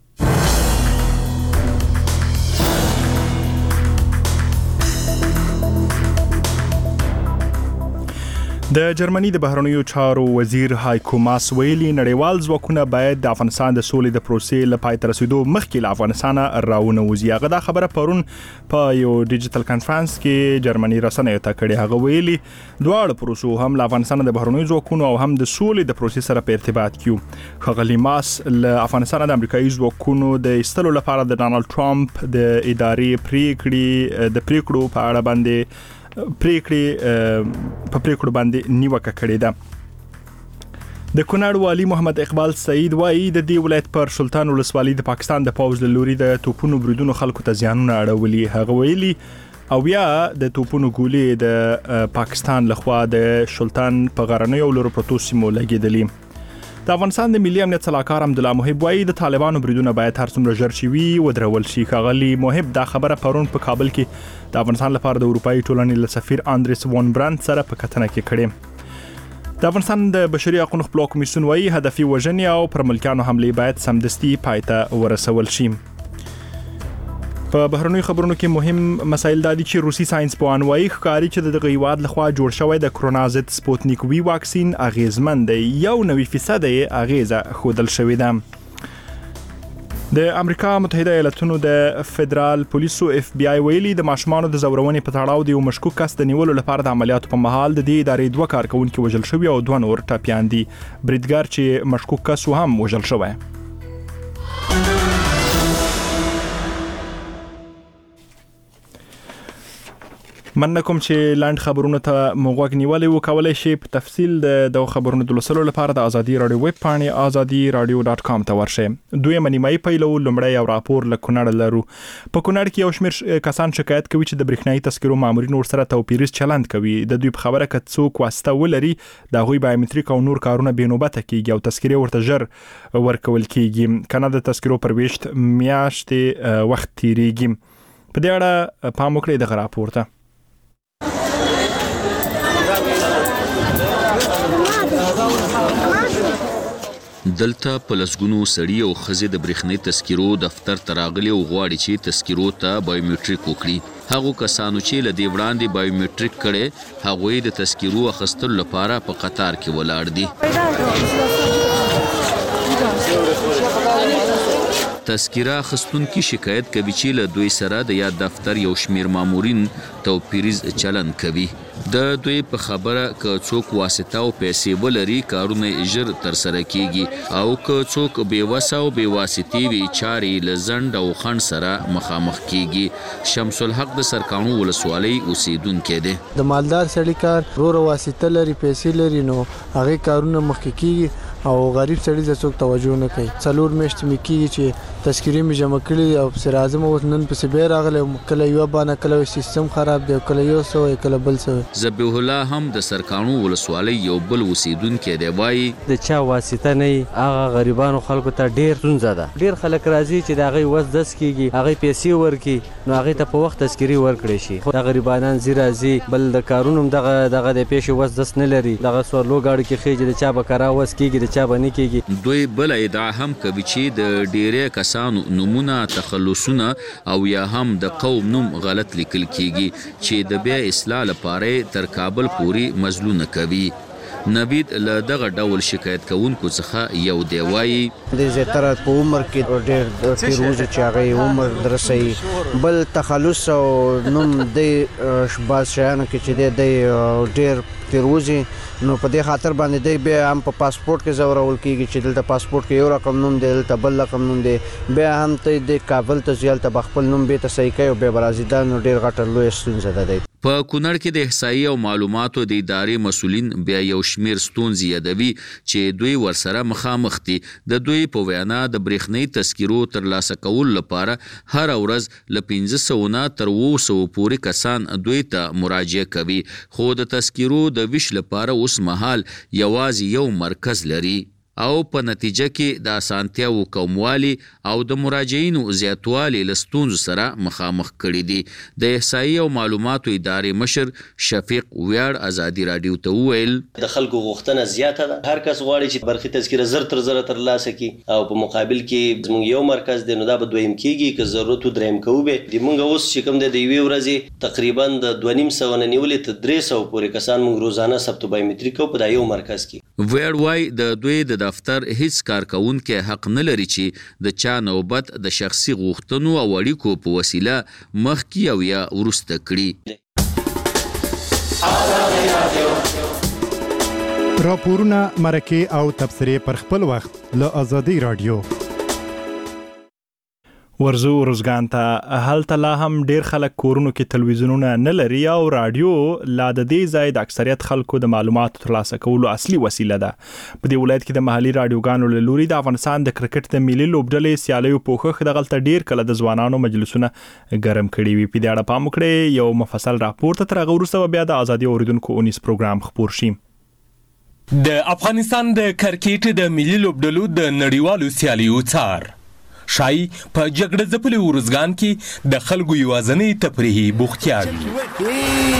د جرمني د بهرنیو چارو وزیر هایکو ماس ویلي نړیوال ځواکونه باید د افغانستان د سولې د پروسې لپاره تر رسیدو مخکې له افغانستان راونوځي. هغه دا خبره پرون په یو ډیجیټل کانفرنس کې جرمني رسنیو ته کړې. هغه ویلي دواړه پروسو هم له افغانستان د بهرنیو ځواکونو او هم د سولې د پروسې سره په ارتباط کې. ښاغلي ماس له افغانستان د امریکایي ځواکونو د ایستلو لپاره د ډانلډ ټرمپ د ادارې پریکړو په اړه باندې پریکړو باندې نیوکه کړې ده. د کونړ والی محمد اقبال سعید وایي د دې ولایت پر سلطان ولسوالۍ د پاکستان د پوځ له لوري د توپونو بریدونو خلکو ته زیانونه اړولي. هغه ویلي او بیا د توپونو ګولې د پاکستان لخوا د سلطان په غرنیو لورو پروتو سیمو لګیدلې. د افغانستان د ملي امنیت صلاحکار حمدالله محب وایي د طالبانو بریدونه باید هر څومره ژر شي ودرول شي. ښاغلي محب دا خبره پرون په کابل کې د افغانستان لپاره د اروپאי ټولنې له سفیر اندریس وون برانت سره په کتنه کې کړې. د افغانستان د بشري حقوقو خپلواک کمیسیون وایي هدفي وژنې او پر ملکیانو حملې باید سمدستي پایته ورسول شي. په بهرنیو خبرونو کې مهم مسایل دادي چې روسي ساينس پوهان وایي ښکاري چې د غیواد لخوا جوړ شوی د کرونا ضد سپوتنیک وی واکسین اغیزمند دی، 90% یې اغیزه خودل شوې ده. د امریکا متحده ایالاتونو د فدرال پولیسو FBI ویلي د ماشومانو د زورونې په تړاو د یو مشکوک کس د نیولو لپاره د عملیاتو په مهال د دې ادارې 2 کارکونکو وژل شوي او 2 نور ټپیان دي. بریدګر چې مشکوک کس هم وژل شوی. مننه کوم چې لاند خبرونه ته موږ نیولې وو. کولای شئ په تفصیل د خبرونو د لوستلو لپاره د ازادي رادیو ویب پاڼې azadi.radio.com ته ورشئ. دویمه نیمایي پیلو لومړی یو راپور له کونړ لرو. په کونړ کې یو شمېر کسان شکایت کوي چې د برېښنايي تذکرو مامورین ورسره توپیریز چلند کوي. د دوی په خبره که څوک واسطه ولري د هغوی بایومټریک او نور کارونه بې نوبته کیږي او تذکرې ورته ژر ورکول کیږي. کنه د تذکرو پر ویشت میاشتې وخت تیریږي. په دې اړه پام وکړئ دغه راپور ته. دلته پلسګونو سړی او خزې د برېښنايي تذکرو دفتر تراغلي او غواړي چې تذکرو ته بایومټریک وکړي. هغه کسانو چې لدی وړاندې بایومټریک کړي هغه د تذکرو اخیستلو لپاره په قطار کې ولاړ دي. تذکره اخیستونکي شکایت کوي چې له دوی سره د یاد دفتر یو شمیر مامورین توپیریز چلند کوي. د دوی په خبره که څوک واسطه او پیسې ولري کارونه ژر تر سره کیږي او که څوک بې وسه او بې واسطې وي چارې له ځنډ او خنډ سره مخامخ کیږي. شمس الحق د سرکانو ولسوالۍ اوسیدونکی دی. د مالدار سړي کار ورو واسطه لري پیسې لري نو هغه کارونه مخکې کیږي او غریب سړي د څوک توجه نه کوي. څلور میاشتې مې کیږي چې تذکرې مې جمع کړې او سر اعظم اوس نن پسې بیا راغلی کله یو باندې کله سیستم خراب دی کله یو څه کله بل څه ذبیح الله هم د سرکانو ولسوالۍ یو بل اوسیدونکی دی، وایي د چا واسطه نه هغه غریبانو خلکو ته ډیر ستونزه ده. ډیر خلک راځي چې د هغې وس دس کېږي، هغې پیسې ورکړي نو هغې ته په وخت تذکرې ورکړی شي. خو دا غریبانان ځي راځي، بل د کارونو هم دغه د پیسې وس دس نه لري. دغه سوارلو گاډو کې خېږي، د چا به کرا وس کېږي، د چا به نه کېږي. دوی بله ادعا هم کوي چې د ډیری کسانو نومونه، تخلصونه او یا هم د قوم نوم غلط لیکل کېږي چې د بیا اصلاح لپاره تر کابل پورې مزلونه کوي. نوید له دغه ډول شکایت کوونکو څخه یو دی، وایي د زیاتره په عمر کې ډېر تیر وځي چې هغه عمر درسي، بل تخلص او نوم د بعض شیانو کې چې د ډېر تیر وځي نو په دې خاطر باندې دی بیا هم په پاسپورت کې زورول کېږي چې دلته پاسپورت کې یو رقم نوم دی، دلته بل رقم نوم دی، بیا هم ته د کابل ته ځي هلته به خپل نوم بېرته صحیح کوي او بیا به راځي. دا نو ډېر غټه لویه ستونزه ده. په کونړ کې د احصایې او معلوماتو د ادارې مسؤلین بیا یو شمیر ستونزې یادوي چې دوی ورسره مخامخ دي. د دوی په وینا د برېښنایي تذکرو ترلاسه کولو لپاره هره ورځ له 500 نه تر 700 پورې کسان دوی ته مراجعه کوي، خو د تذکرو د ویش لپاره اوس مهال یوازې یو مرکز لري او په نتیجه کې د اسانتیاو کموالی او د مراجعینو زیاتوالی له ستونزو سره مخامخ کړي دي. د احصایې او معلوماتو ادارې مشر شفیق ویاړ ازادي راډیو ته وویل د خلکو غوښتنه زیاته ده، هر کس غواړي چې برخي تذکره زر تر زر ترلاسه کړي او په مقابل کې زموږ یو مرکز دی نو دا به دویم کېږي که ضرورت و دریم کوو به د موږ اوس چې کوم دی د یوې ورځې تقریبا د 250 نه نیولې تر 300 پورې کسان موږ روزانه ثبت بایومتریک کوو په دا یو مرکز کې. ویاړ وایي د دوی د دفتر هیڅ کارکونکي حق نه لري چې د چا نوبت د شخصي غوښتنو او اړیکو په وسیله مخکې او یا وروسته کړي. راپورونه، مرکې او تبصرې پر خپل وخت له آزادۍ راډیو. ورزو روزګان ته هلته لا هم ډیر خلک کورونو کې تلویزیونونه نه لري او رادیو لا د دې ځای د اکثریت خلکو د معلوماتو ترلاسه کولو اصلي وسیله ده. په دې ولایت کې د محلي رادیوګانو له لوري د افغانستان د کرکټ د ملي لوبډلې سیالیو پوښښ دغلته ډیر کله د ځوانانو مجلسونه ګرم کړي وي. په دې اړه پام وکړئ، یو مفصل راپور ته تر هغه وروسته بیا د ازادي اوریدونکو 19 پروګرام خپور شي. د افغانستان د کرکټ د ملي لوبډلو د نړیوالو سیالیو څار شای په جګړه ځپلي ورزګان کې د خلکو یوازنۍ تفریحي بوختیا وي.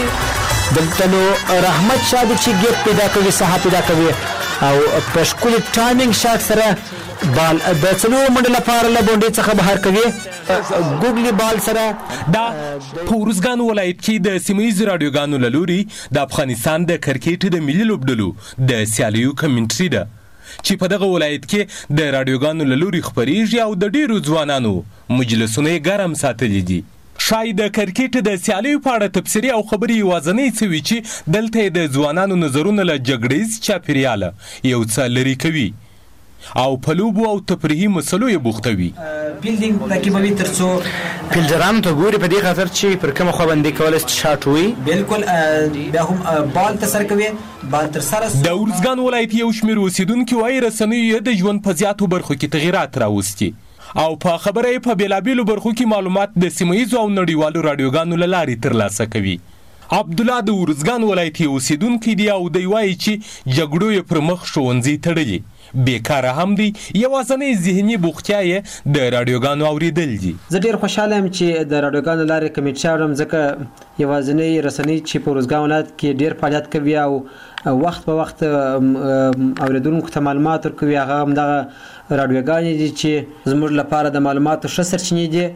دلته نو رحمت شاه د چې ګیټ پیدا کوي، صحه پیدا کوي او په ښکلي ټایمینګ شاټ سره بال د څلورو منډو لپاره له بونډې څخه بهر کوي ګوګلي بال سره. دا په ورزګان ولایت کې د سیمهیزو راډیوګانو له لوري د افغانستان د کرکټ د ملي لوبډلو د سیالیو کمنټري ده چې په دغه ولایت کې د راډیوګانو له لوري خپریږي او د ډیرو ځوانانو مجلسونه یې ګرم ساتلي دي. شاید د کرکټ د سیالیو په اړه تبصرې او خبرې یوازنۍ څه وي چې دلته د ځوانانو نظرونه له جګړیز چاپیریاله یو څه لرې کوي او په لوبو او تفریحي مسلو یې بوخته وي. فیلډینګ تعقیبوي تر څو فیلډرانو ته ګوري په دې خاطر چې پر کومه خوا باندې کولی شاټ وي. بالکل بیا هم بال ته سر کوي، بال تر سره. د ورزګان ولایت یو شمېر اوسیدونکي وایي رسنیو د ژوند په زیاتو برخو کې تغیرات راوستي او په خبره یې په بېلابېلو برخو کې معلومات د سیمهیزو او نړیوالو راډیوګانو له لارې ترلاسه کوي. عبدالله د ورزګان ولایت اوسیدونکی دی او دی وایي چې جګړو یې پر مخ ښوونځي تړلي، بیکاره هم دی، یوازنۍ ذهني بوختیا یې د راډیوګانو اورېدل دي. زه ډېر خوشحاله یم چې د راډیوګانو لارې کمیټه اورم ځکه یوازنۍ رسنۍ چې په ورزګان ولایت کې ډېر فعالیت کوي او وخت په وخت اورېدونکو ته معلومات ورکوي. هغه همدغه راډیوګانې دي چې زموږ لپاره د معلوماتو ښه سرچینې دي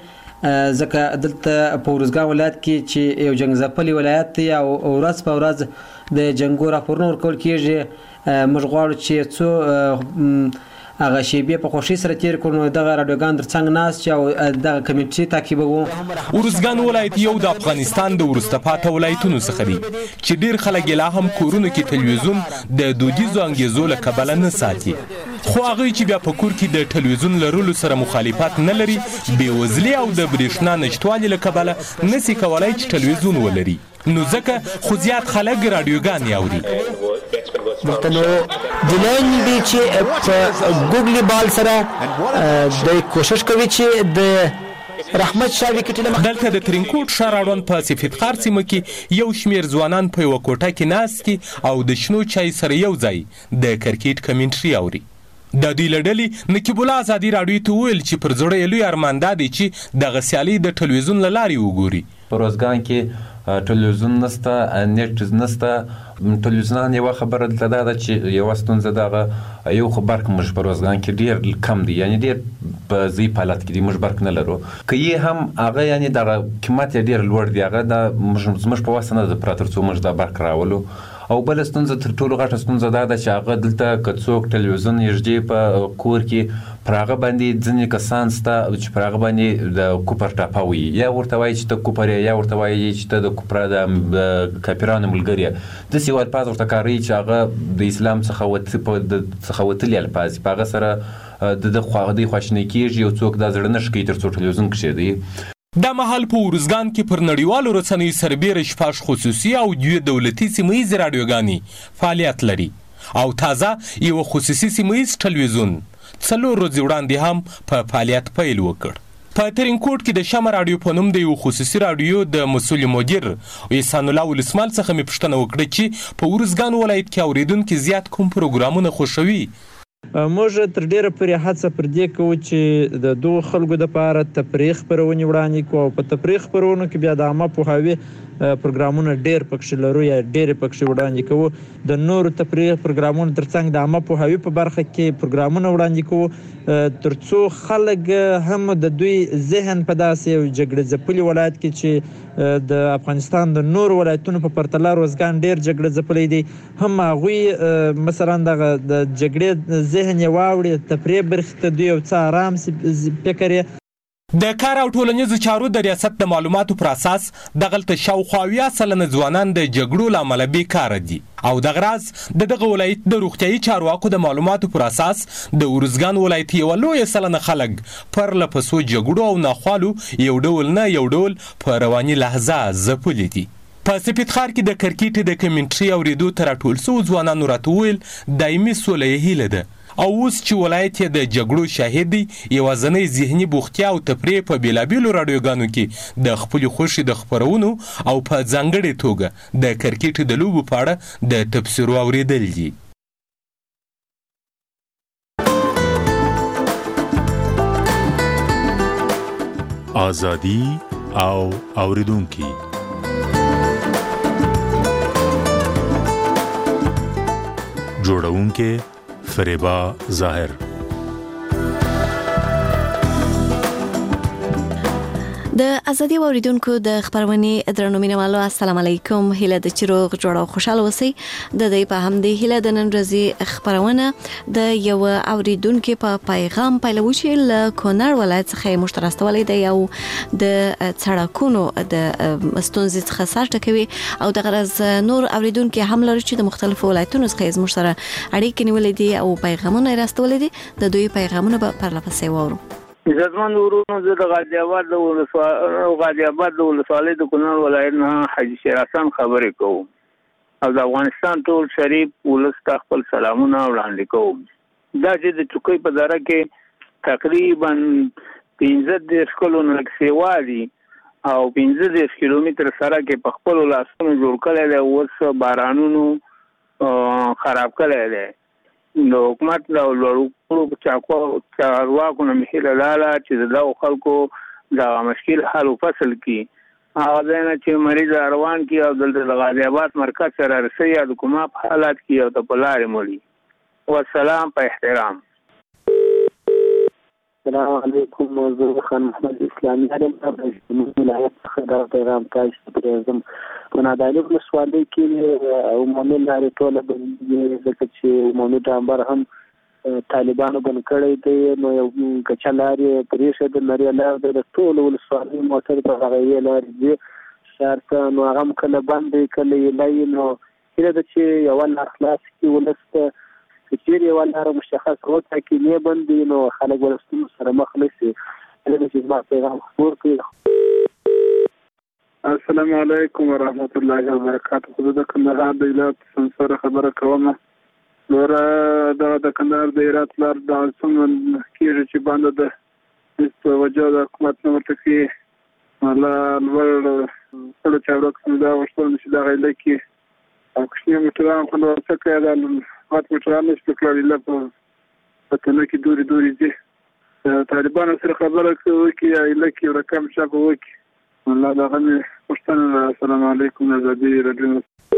ځکه دلته په ورزګان ولایت کې چې یو جنګ ځپلی ولایت دی او ورځ په ورځ د جنګو راپورونه ورکول کېږي. موږ غواړو چې څو هغه شیبې په خوښۍ سره تیر کړو نو دغه راډیوګان تر څنګ ناست او دغه کمیټې تعقیبوو. ورزګان ولایت یو د افغانستان د وروسته پاته ولایتونو څخه دی چې ډېر خلک لا هم کورونو کې تلویزیون د دودیزو انګیزو له کبله نه ساتي، خو هغوی چې بیا په کور کې د تلویزیون لرلو سره مخالفت نه لري، بېوزلي او د برېښنا نشتوالي له کبله نسي کولی چې تلویزیون ولري، نو ځکه خو زیات خلک راډیوګانې اوري. دلته نو دلین دی چې په ګوګلي بال سره د کوشش کوي چې د رحمت شاه وکټ دلته د ترینکوټ ښار اړوند په سفیدقار سیمه کې یو شمیر ځوانان په یوه کوټه کې ناست دي او د شنو چای سره یو ځای د کرکټ کمنټري اوري. د دوی له ډلې نقیب الله ازادي راډیو ته وویل چې پر زړه یې لوی ارمان دا دی چې دغه سیالي د ټلویزیون له لارې وګوري. په روزګان کې ټلویزیون نسته، نیټ نسته. ټلویزیون یوه خبره دلته دا ده چې یوه ستونزه دغه یو خو برق موږ په روزګان کې ډېر کم دی، یعنی ډېر په ضعیف حالت کې دی، موږ برق نه لرو. که یې هم هغه یعنی دغه قیمت یې ډېر لوړ دی، هغه دا زموږ په وسه نه ده پوره تر څو موږ دا برق راولو. او بله ستونزه تر ټولو غټه ستونزه دا ده چې هغه دلته که څوک ټلویزیون نږدې په کور کې پر هغه باندې ځینې کسان شته چې پر هغه باندې د کوپر ټاپه وي، یا ورته وایي چې ته کوپر یې، یا ورته وایي چې ته د کوپره د کاپیرانو ملګری یې. داسې یو الفاظ ورته کاروي چې هغه د اسلام څخه وتلي الفاظ په هغه سره د دوی خواشینی کېږي او څوک دا زړه نه ښه کوي تر څو ټلویزیون کښېږدي. دا مهال په ارزګان کې پر نړیوالو رسنیو سربیره شپږ خصوصي او دوه دولتي سیمه ییزې راډیوګانې فعالیت لري او تازه یو خصوصي سیمه ییز ټلویزیون 4 ورځې وړاندې هم په فعالیت پیل وکړ. په ترینکوټ کې د شمع راډیو په نوم د یو خصوصي راډیو د مسؤل مدیر احسان الله ولسمال څخه مې پوښتنه وکړه چې په ارزګان ولایت کې اوریدونکي زیات کوم پروګرامونه خوښوي. موږ تر ډیره پورې هڅه پر دې کوو چې د دغو خلکو دپاره تفریح خپرونې وړاندې کړو او په تفریح خپرونو کې بیا د عامه پوهاوي پروګرامونه ډېر پکښې لرو یا ډېرې پکښې وړاندې کوو. د نورو تفریح پروګرامونو ترڅنګ د عامه پوهاوي په برخه کې پروګرامونه وړاندې کوو تر څو خلک هم د دوی ذهن په داسې یو جګړه ځپلي ولایت کې چې د افغانستان د نورو ولایتونو په پرتله روزګان ډېر جګړه ځپلی دی، هم هغوی مثلا دغه د جګړې ذهن یې واوړي، تفریح برخې ته دوی یو څه ارام فکر یې. د کار او ټولنیزو چارو د ریاست د معلوماتو پر اساس دغلته شاوخوا 80% ځوانان د جګړو له امله بیکاره دي او دغه راز د دغه ولایت د روغتیایي چارواکو د معلوماتو پر اساس د ارزګان ولایت یوه لویه سلنه خلک پرله پسو جګړو او ناخوالو یو ډول نه یو ډول په رواني لحظه ځپلي دي. په سپیدخار کې د کرکټ د کمنټري اورېدو ته راټول سوو ځوانانو راته وویل دایمي سوله یې هیله ده او اوس چې ولایت یې د جګړو شاهد دی یوازینۍ ذهني بوختیا او تفریح په بېلابېلو راډیوګانو کې د خپلې خوښې د خپرونو او په ځانګړې توګه د کرکټ د لوبو په اړه د تبصرو اورېدل دي. ازادي او اوریدونکي جوړونکي فریبا ظاهر. د ازادي اوریدونکو د خبرونې درنو مینوالو السلام علیکم، هیله د چروغ جوړ او خوشاله اوسئ. د دې په همدې هیله د نن ورځې خبرونه د یو اوریدونکو په پیغام پیلوي چې له کونړ ولایت څخه مشترستولې دی او د سړکونو د ستونزې څخه سر ټکوي او د غرض نور اوریدونکو هم لري چې د مختلفو ولایتونو څخه زموږ سره اړیکې نیولې دي او پیغامونه راستولې دي. د دوی پیغامونه به پرلپسې واورو. عزتمن ورونو، زه د غازي آباد د ولسوالۍ د کونړ ولایت نه حاجي شیر حسن خبرې کوم او د افغانستان ټول شریف ولس ته خپل سلامونه وړاندې کوم. دا چې د چوکۍ په دره کې تقریبا 15 کلونه سیوا دي او 15 کیلومتر سره کې په خپل لاسونو جوړ کړی دی، اوس بارانونو خراب کړی دی. د حکومت له لوړو چارواکو نه مې هیله لاله چې د دغو خلکو دغه مشکل حل و فصل کړي، هغه ځای نه چې مریض روان کړي او دلته د غازي آباد مرکز سره رسوي یا د کومه په حالات کې او ته په لارې مړي. والسلام په احترام. السلام علیکم، زه خان محمد اسلامي یم د ولایت څخه دا پیغام تاسو ته پرېږدم. په نادعلي ولسوالۍ کې عمومي لارې ټوله بندي دي ځکه چې عمومي ډامبر هم طالبانو بند کړی دی، نو یو کچه لارې پرېښې ده، نرۍ لار ده، د ټولو ولسوالۍ موټر په هغه یوې لارې ځي ښار ته، نو هغه هم کله بند دی کله یې نو هیله ده چې یوه لار خلاص کړي ولس ته. که چیرې یوه لاره مشخص وټاکي نه بند وي نو خلک به له ستونزو سره مخ نه شي. هیله ده چې زما پیغام خپور کړي. السلام علیکم ورحمت الله وبرکاته. خو د کندهار د ایلات سره خبره کوم. نور د کندهار د ایرات لار د څنګه کېږي چې باندې د په وجه د حکومت نه ورته کې لا لوړ سره چارواک څنګه وشتل نشي دا غیله کې او کښنی موټران په نور څه کوي دا مات موټران نشته کړی لا په تنه کې دوري دي طالبانو سره خبره کوي کې ایله کې رقم شاکو وکي الله دا غني پښتنه. السلام علیکم زبیر رادیو.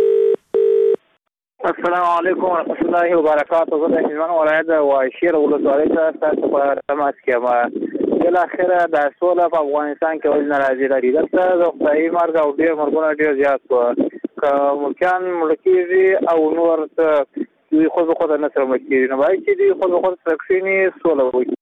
السلام علیکم ورحمۃ اللہ وبرکاتہ. زه د هلمند ولایت واشیر ولسوالۍ څخه تاسو په تماس کې یم. بل اخره د سوله په افغانستان کې ولې ناراضي لري دلته د خدای مرګ او ډیر مرګونه ډیر زیات شو که ملکیان ملکیږي او نور څه خو به خود نه سره ملکیږي نو باید چې دوی خو به خود سرکښینې سوله وکړي.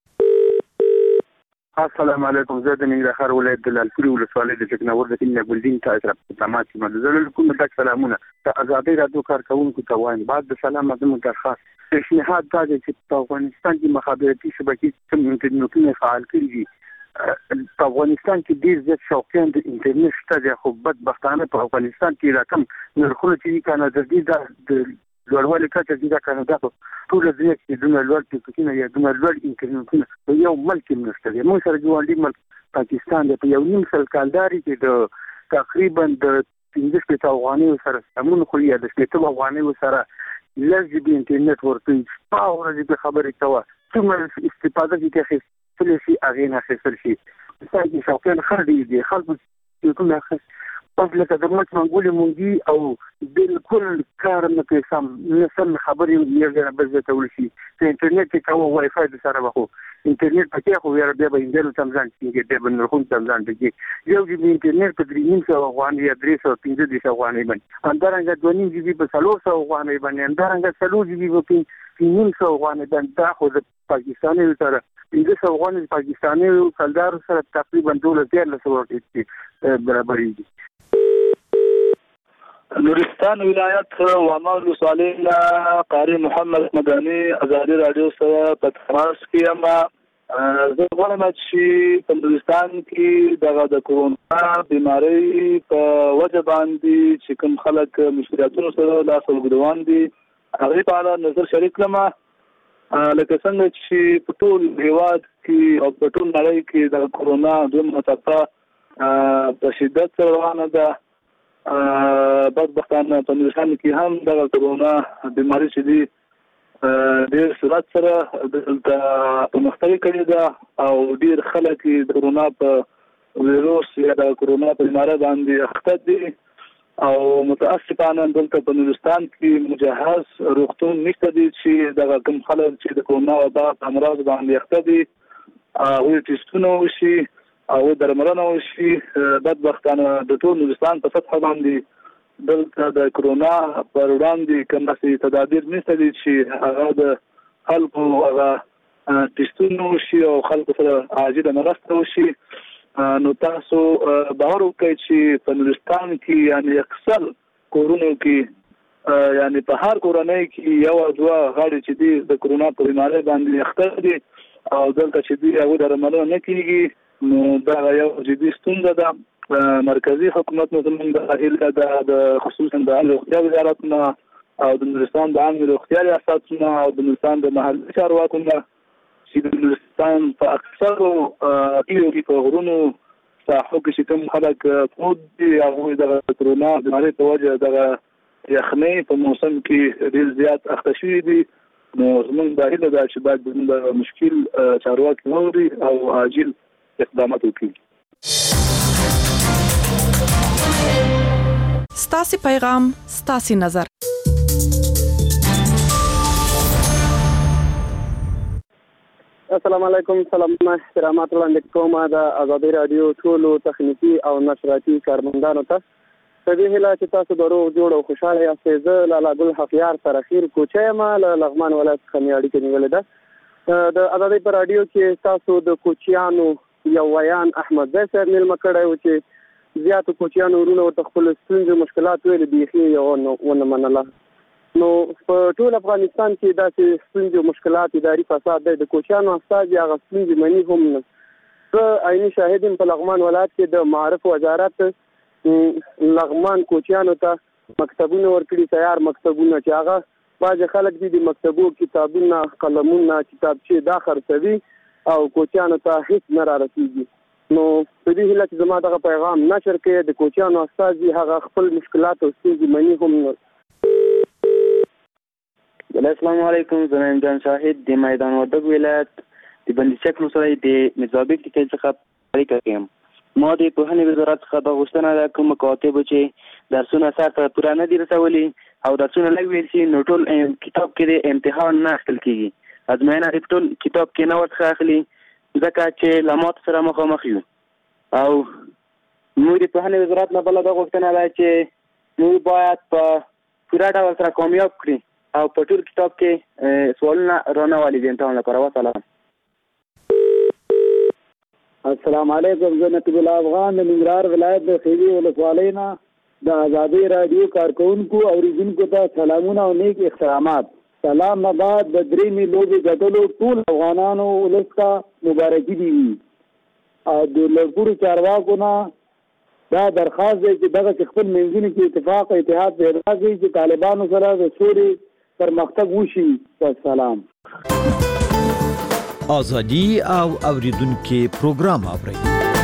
السلام علیکم. زه د ننګرهار ولایت د لالپورې ولسوالۍ د ټکناور د کلي ګلدین ته سره په تماس کې یم. زه له کوم تک سلامونه د ازادۍ رادیو کارکونکو ته وایم. بعد د سلام زموږ درخواست پیشنهاد دا دی چې په افغانستان کې مخابراتي شبکې کوم انټرنیټونه فعال کړي دي. په افغانستان کې ډېر زیات شوقیان د انټرنیټ شته دي خو بدبختانه په افغانستان کې رقم نرخونه چې کنه د دې د لوړوالي کچه چې دا کنه دا ټول ځای کې دومره لوړ ټیکنالوژي یا دومره لوړ انټرنیټونه په یو ملک کې نشته دي. موږ سره ګاونډي ملک پاکستان دی په یو نیم سل کالداري کې د تقریبا د 15 افغانۍ سره سمون خو یا د 15 افغانۍ سره لږ د انټرنیټ ورته په ورځ د خبرې کوه څومره استفاده کې فلسي اغین اخیستل شي. څنګه شوقین خردي دي خلکو کوم پس لکه د مچ منګولې مونږی او بالکل کار نه کوي سم خبرې یو ځای به ته ولشي چې انټرنیټ کې کوم وای فای د سره وخو انټرنیټ پکې خو یې بیا به انډل تمځان کې د بن رقم تمځان کې یو جی انټرنیټ په 300 افغانۍ یا 350 افغانۍ باندې اندرنګ 2.5 جی بي په 300 افغانۍ باندې اندرنګ 300 جی بي په 300 افغانۍ باندې دا خو د پاکستاني سره 15 افغانۍ پاکستاني کلدار سره تقریبا 2.5 ورته برابرې دي. نورستان ولایت وامل ولسوالۍ قاری محمد مدني ازادي رادیو سره په تماس کې یم. زه غواړم چې په نورستان کې د کورونا بیماری په وجه باندې چې کوم خلک مشکلاتونو سره لاس وګړوان دي هغه په اړه نظر شریک کړم. لکه څنګه چې په ټول هیواد کې او په ټول نړۍ کې د کورونا دویمه څپه په شدت سره روانه ده. بدبختانه په نورستان کې هم د کورونا بیماری چې دی ډېر سرعت سره د پرمختګ کړی ده او ډېر خلک د کورونا په ویروس یا د کورونا په بیماری باندې اخته دي او متاسفانه دلته په نورستان کې مجهز روغتون نشته دي چې د کوم خلک چې د کورونا وبا په امراض باندې اخته دي او ټیسټونه وشي او درملنه وشي. بدبختانه د ټول نورستان په سطح باندې دلته د کورونا پر وړاندې کوم څه تدابیر نشته دي چې هغه د خلکو هغه ټیسټونه وشي او خلکو سره عاجله مرسته وشي. نو تاسو باور وکړئ چې په نورستان کې یعنی اکثر کورونو کې یعنی په هر کورنۍ کې یو دوه غړي چې دي د کورونا په بیماری باندې اخته دي او دلته چې دي هغه درملنه نه کیږي. نو دا یو جدي ستونزه ده. مرکزی حکومت نو زموږ د اهل د خصوصا د روغتیا وزارت نه او د نورستان د عامه روغتیا ریاست نه او د نورستان د محلي چارواکو نه چې د نورستان په اکثرو کلیو په غرونو ساحو کې چې کوم خلک پروت دي هغوی د کورونا بیمارۍ په وجه د یخنۍ په موسم کې ډېر زیات اخته شوي دي. نو زموږ د هیله ده چې باید د مشکل چارواکي واوري او عاجل اقدامات وکړي. ستاسي پیغام ستاسي نظر. السلام علیکم. سلامونه احترامات وړاندې کوم د ازادي رادیو ټولو تخنیکی او نشراتي کارمندانو ته. په دې هیله چې تاسو د روغ جوړ او خوشاله یاست. زه لالا ګل حقیار سره خیر کوچه یم له لغمان ولایت څخه مې اړیکه نیولې ده. د ازادي په رادیو کې تاسو د کوچیانو یو ویان احمد زی صاحب مېلمه کړی و چې زیاتو کوچیانو ورونه ورته خپل ستونزې مشکلات ویلې بیخي یې ونه منله. نو په ټول افغانستان کې داسې ستونزې او مشکلات اداري فساد دی. د کوچیانو استازي هغه ستونزې مني هم نه. زه عیني شاهد یم په لغمان ولایت کې د معارف وزارت لغمان کوچیانو ته مکتبونه ورکړي تیار مکتبونه چې هغه بعضې خلک دي د مکتبو کتابونه قلمونه کتابچې دا خرڅوي او کوچیانو ته هیڅ نه را رسیږي. نو په دې هیله چې زما دغه پیغام نشر کړي د کوچیانو استازي هغه خپل مشکلات او ستونزې مني هم. السلام علیکم، زه یم جان شاهد د میدان وردګ ولایت د بندي چک ولسوالۍ د مزابق ټکی څخه اړیکه کوم. ما د پوهنې وزارت څخه دا غوښتنه ده کوم مکاتب چې درسونه سرته پوره نه دي رسولي او درسونه لږ ویل شي نو ټول کتاب کې د امتحان نه اخیستل کیږي. ازموینه د ټول کتاب کې نه ورڅخه اخلي ځکه چې له ماتو سره مخامخ یو. او موږ د پوهنې وزارت نه بله دا غوښتنه ده چې موږ باید په پوره ډول سره کامیاب کړي او په ټول کتاب کې سوالونه رانه والي د امتحان لپاره. وسلام. السلام علیکم، زه نقیب الله افغان د ننګرهار ولایت د خیری ولسوالۍ نه د ازادي رادیو کارکونکو او اوریدونکو ته سلامونه او نیک احترامات. سلام نه بعد د درېمې لوبې ګټلو ټول افغانانو ولس ته مبارکي دي او د لوړپوړو چارواکو نه دا درخواست دی چې دغه خپل منځونو کې اتفاق او اتحاد پیدا کړي چې طالبانو سره د سولې پرمختګ وشي. والسلام. ازادي او اوریدونکو پروګرام اوري.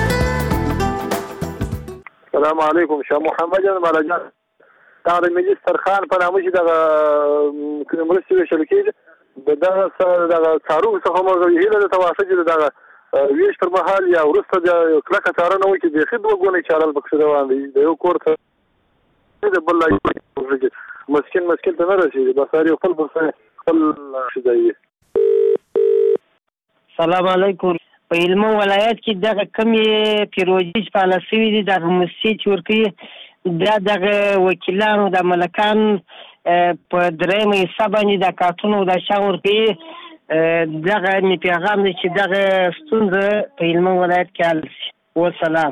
السلام علیکم، شاه محمد جان مالاجان دا د ملي سترخان په نامه چې دغه مرستې ویشل کېږي دغه څارو څخه موږ هیله ده تواصل چې دغه ویش پر مهال یا وروسته د کلکه څارنه وکړي چې بیخي دوه ګونې چارل پکښې روان دي. د یو کور ته د بل مسکین ته نه رسېږي، بس هر یو خپل ځای. سلام علیکم. په علمو ولایت کې دغه کمې پیروژې چې فعاله شوي دي دغه موسسې چې ورکوي دا دغه وکیلانو د ملکان په درېیمه حصه باندې د کارتونو د شان ورکوي. دغه مې پیغام دی چې دغه ستونزه په علمو ولایت کې حل شي. والسلام.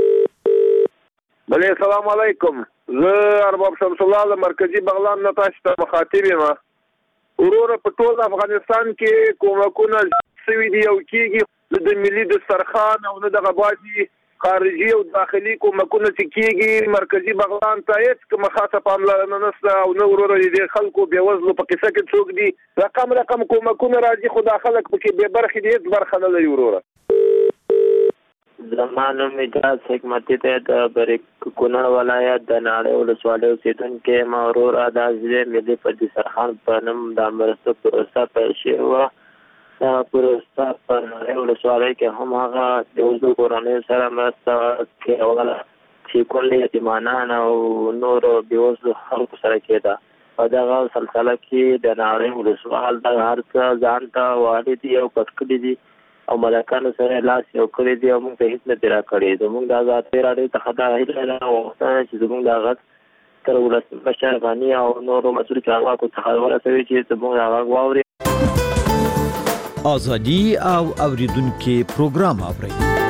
بلې السلام علیکم، زه ارباب شمس الله د مرکزي بغلان نه تاسو ته مخاطب یم. وروره په ټول افغانستان کې کومکونه سوي دي او کېږي د ملي دسترخوان او نه دغه بعضې خارجي او داخلي کومکونه چې کېږي مرکزي بغلان ته هېڅ کومه خاصه پاملرنه نشته او نه وروره د خلکو بېوزلو په قصه کې څوک دي. رقم کومکونه راځي خو دا خلک پکې بې برخې دي، هېڅ برخه نه لري. وروره زما نوم اجاز حکمتي دی د کونړ ولایت د ناړۍ ولسوالۍ اوسېدونکی یم. وروره دا ضلع ملي په دسترخوان په نوم دا مرسته پروسه پیل شوې وه. دا پروسه په ناړۍ ولسوالۍ کې هم هغه د وزلو کورنیو سره مرسته کوله چې کل یتیمانان او نورو بېوزلو خلکو سره کېده. په دغه سلسله کې د ناړۍ ولسوال دغه هر څه ځان ته والي دي او پټ کړي دي او ملکانو سره لاس یو کړی دی او موږ ته هېڅ نه دي راکړی. زموږ د ازادۍ راډیو څخه دا هیله ده او غوښتنه چې زموږ دا غږ تر ولسمشر غني او نورو مسؤلو چارواکو څخه ورسوي چې زموږ دا غږ واوري. ازادي او اوریدونکو پروګرام اوري.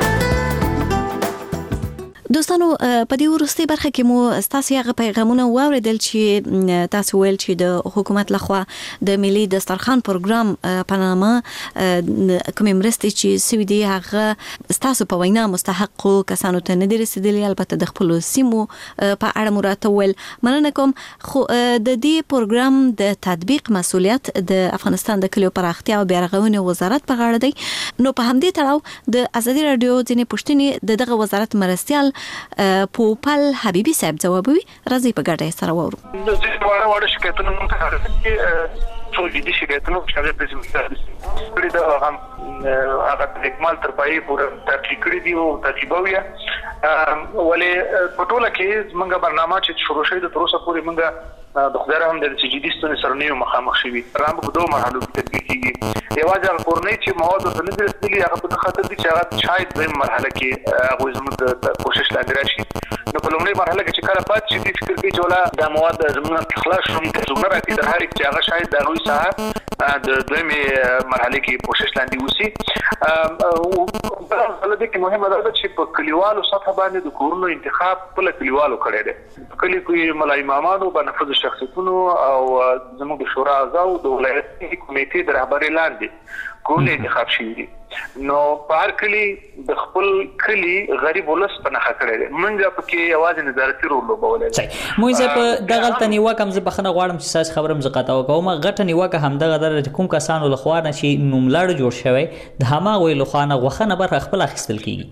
دوستانو په دې وروستي برخه کې مو تاسو هغه پیغامونه واوریدل چې تاسو ویل چې د حکومت لخوا د ملي دسترخوان پروګرام په نامه کوم مرستې چې سوي دي هغه تاسو په وینا مستحقو کسانو ته نه دي رسیدلي. البته د خپل سیمو په اړه مراته ول مننه کوم. خو د دې پروګرام د تطبیق مسؤلیت د افغانستان د کلیو پراختیا او بیارغونې وزارت په غاړه دی. نو په همدې تړاو د ازادي رادیو ځینې پوښتنې دغه وزارت مرستيال پوپل حبیبي صاحب ځوابوي. راځي په ګډه سره وورو. د دې وړه شکایتونه موږ ته راځي څو دي شکایتونه چې هغه په سیمه دا هم هغه د اکمال تر پای پورې تحقیق کړی دی او تجربه ولې په ټوله کې موږ برنامه چې شروع شوه د تروسه پورې موږ د خدای رحم د جدي ستونزې سره نه مخامخ شوي. رام په دوه مرحلو کې تطبیق کیږي. یوازې هغه کورنۍ چې مواد ته نه رسېدلي هغه په خاطر دي چې هغه شاید دویم مرحله کې هغه زموږ د کوشش لاندې راشي. نو په لومړۍ مرحله کې چې کله پات شي فکر کوي چې ولا د مواد زموږ خلاص شوم زموږ راځي د هر چې هغه شاید د نوې ساحه د دویمې مرحله کې کوشش لاندې وسی. او بل د کې مهمه ده چې په کلیوالو سطح باندې د کورونو انتخاب په کلیوالو کړی دی. کلی کوي ملای امامانو بنفذ شخصیتونو او زموږ شورا اعضاء د ولایتي کمیټې د رهبرۍ لاندې کورونه انتخاب شوي دي. نو په هر کلی د خپل کلی غریب ولس په نخښه کړی دی منګه پکې یوازې نظارتي رول لوبولی صحیح موږ په دغه نیوکه هم زه بخنه غواړم چې ساس خبرم زه قطع وکوم غټه نیوکه همدغه در کوم کسانو له خوا نه چې نوملړ جوړ شوی د هماغوی له خوا نه غوښنه برخه خپل اخیستل کیږي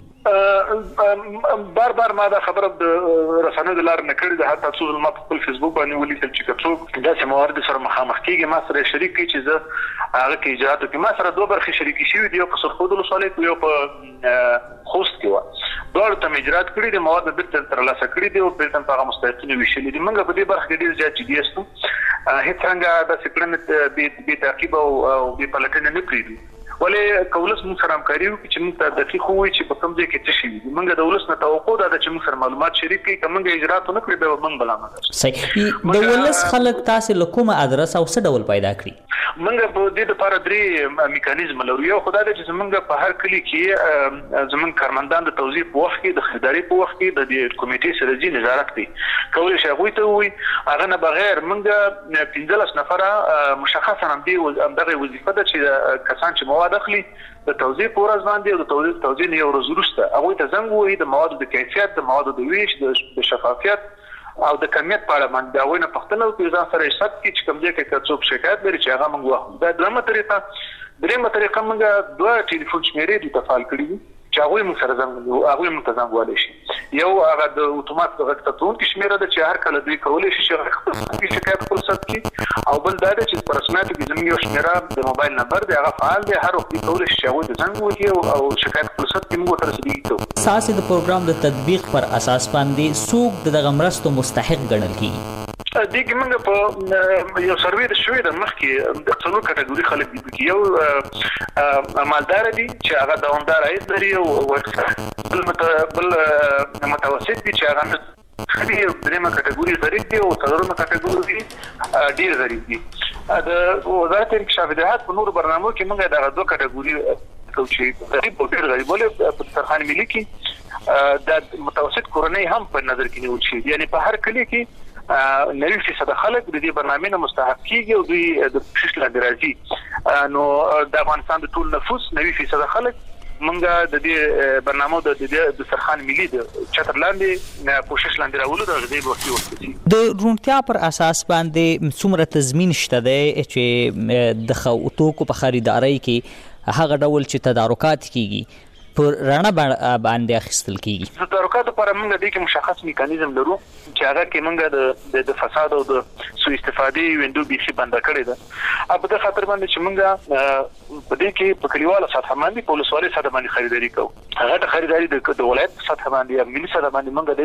بار ما دا خبره د رسنیو د لارې نه کړې ده حتی څو ما په خپل فیسبوک باندې ولیکل چې که څوک داسې موارد سره مخامخ کېږي ما سره شریک کړي چې زه هغه کې اجراءاتو کې ما سره دوه برخې شریکې شوي دي یو په سرخود ولسوالۍ کې یو په خوست کې وه دواړو ته مې اجراءات کړي دي مواد بېرته ترلاسه کړي دي او بېرته په هغه مستحقینو ویشلي دي موږ په دې برخه کې ډېر زیات جدي یاستو هېڅ رنګه داسې کړنې بې تعقیبه او بې پلټنې نه پرېږدو ولې که ولس موږ سره همکاري وکړي چې موږ ته دقیق ووایي چې په کوم ځای کې څه شوي دي موږ د ولس نه توقع دا ده چې موږ سره معلومات شریک کړي که موږ اجراات ونه کړي بیا به موږ بلامت صحیح د ولس خلک تاسې له کومه ادرس او څه ډول پیدا کړي موږ په دې لپاره درې میکانیزم لرو یو خو دا ده چې زموږ په هر کلي کې زموږ کارمندان د توزیع په وخت کې د خریدارۍ په وخت کې د دې کمیټې سره ځي نظارت کوي کولی شي هغوی ته ووایي هغه نه بغیر موږ 15 نفره مشخصا همدغه وظیفه ده چې کسان چې مواد اخلي د توزیع په ورځ باندې او د توزیع نه یو ورځ وروسته هغوی ته زنګ ووهي د موادو د کیفیت د موادو د ویش د شفافیت او د کمیت په اړه باندې هغوی نه پوښتنه وکړي ځان سره حساب کړي چې کوم ځای کې که څوک شکایت لري چې هغه موږ واخلو دا دویمه طریقه درېیمه طریقه موږ 2 ټلیفون شمېرې دي فعال کړي دي چې هغوی موږ سره موږ ته زنګ وهلی شي یو هغه د اتومات غږ ثبتوونکي شمېره ده چې هر کله دوی کولی شي چې خپل شکایت خپل ثبت کړي او بل دا ده چې په رسمیاتو کې زموږ یو شمېره د موبایل نمبر دی هغه فعال دی هر وخت کولی شي چې هغوی ته زنګ ووهي او شکایت خپل ثبت کړي موږ ورته رسېدګي کوو ستاسې د پروګرام د تطبیق پر اساس باندې څوک د دغه مرستو مستحق ګڼل کیږي دې کې موږ په یو سروې د شوې د مخکې د څلور کټګوري خلک دي پکې یو مالدار دي چې هغه دوامدار عاید لري او بل متوسط دي چې هغه درېیمه کټګوري غریب دي او څلورمه کټګوري ډېر غریب دي د وزارت انکشاف دهات په نورو برنامو کې موږ دغه دوه کټګوري کوو چې غریب او ډېر غریب ولې په دسترخوان ملي کې د متوسط کورنۍ هم په نظر کې نیول شي یعنی په هر کلي کې 90% خلک د دې برنامې نه مستحق کیږي او دوی د کوشش لاندې راځي نو د افغانستان د ټول نفوس 90% خلک منګه د دې برنامه د سرخان ملي د چتر لاندې کوشش لاندې راولو د غږی وختي د رونتیا پر اساس باندې څومره تضمین شته دی چې د توکو په خریدارۍ کې هغه ډول چې تدارکات کیږي پر رڼا باندې اخیستل کیږي د تدارکات لپاره موږ د دې مشخص میکانیزم لرو چې هغه کې موږ د فساد او د سوء استفادې وینډو بيخي بنده کړې ده په دې خاطر باندې چې موږ په دې کې په کلیواله سطح باندې په ولسوالۍ سطح باندې خریداري کوو هغه د خریداري د ولایت سطح باندې یا ملي سطح باندې موږ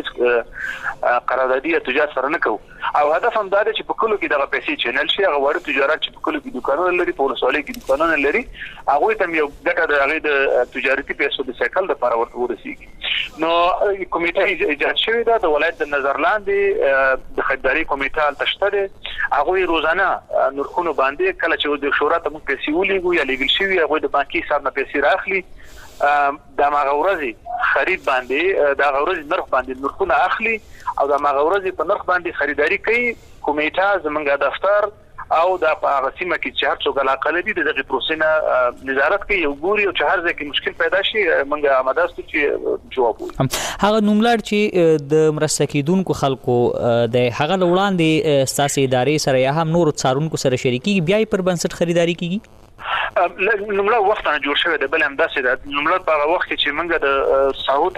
د قراردادي تجارت سره نه کوو او هدف هم دا دی چې په کلو کې دغه پیسې چینل شي هغه وړ تجارت چې په کلو کې دکانونه لري په ولسوالۍ کې دکانونه لري هغه ته یو ګټه د هغه د تجارتي پیسو د سایکل لپاره ورته ورسیږي نو کمیټه ایجاد شوې ده د ولایت د نظرلاندې د خریداري کمیټه تشته هغه روزانه نرخونو باندې کله چې د شورا ته موږ پیسې ولېږو یا لګل شوی هغه د بانکي حساب نه پیسې راخلي د ماغورزي خرید باندې د غورزي نرخ باندې نرخونه اخلي او د ماغورزي په نرخ باندې خریداري کوي کمیټه زمونږ دفتر او د غسیمه کې چې هر څوک علاقه لري دغه پروسې نه نظارت کوي او ګوري او چې هر ځای کې مشکل پیدا شي موږ آماده ستو چې جواب وایو هغه نوملړ چې د مرسته کیدونکو خلکو د هغه وړاندې ساسي ادارې سره یا هم نور څارونکو سره شریکي بیا پر بنسټ خریداري کیږي نوملړ وخت نه جوړ شوی دی بل هم داسې ده نوملړ په هغه وخت چې موږ د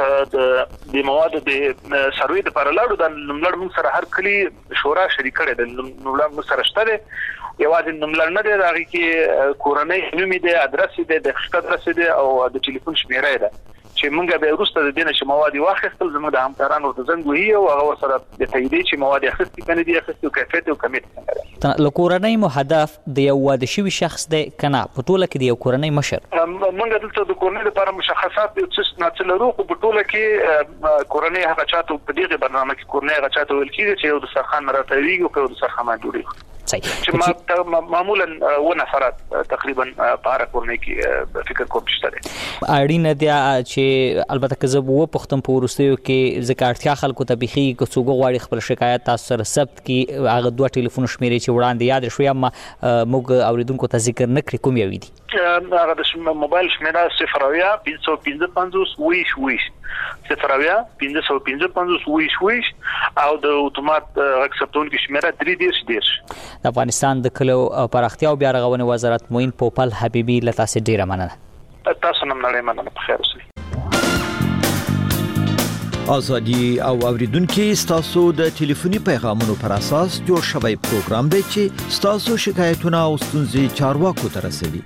ساوت د مواد د سروې لپاره لاړو د نوملړ موږ سره هر کلی شورا شریک کړي د نوملړ موږ سره شته یوازې نوملړ نه دی هغه کې کورنۍ نوم دی ادرس دی د خپل ادرس دی او د ټلیفون شمیره ده چې موږ به وروسته د دینه چې مواد واخیستل زموږ د همکارانو ته زنګ وهي او هغه سره د تایید چې مواد اخیستل کنه دي اخیستل کیفیت او کمیت څنګه له کورنۍ مو هدف د یو واده شوی شخص دی کنه په ټوله کې د یو کورنۍ مشر موږ دلته د کورنۍ لپاره مشخصات د څه نه څلورو په ټوله کې کورنۍ هغه چاته په دې برنامه کې کورنۍ هغه چاته ویل کیږي چې یو د سرخان مراتبي او د سرخان جوړي چې معمولا و نفرات تقریبا په هر کورنۍ کې فکر کوم شته اړینه دی چې البته که زه و پختم په ورستیو کې ځکه اړتیا خلکو ته بيخي که څوک غواړي خپل شکایت تاسو سره ثبت کړي هغه 2 ټلیفون شمیرې چې وړاندې یاد شوي اما موږ اوریدونکو ته ذکر نه کړی کوم یو دي هغه د موبایل شمیره 0555 ویش 0555 ویش او د اتومات اکسپټون کې شمیره 310 د افغانستان د کلو پراختیا او بیا رغونې وزارت موین پوپل حبیبي لته سي ډیره مننه تاسو نن نړۍ مننه په خیر اوسئ ازادي او اوریدونکو ستاسو د ټلیفوني پیغامونو پر اساس جوړ شوی پروګرام دی چې ستاسو شکایتونه او ستونزې چارواکو ته رسوي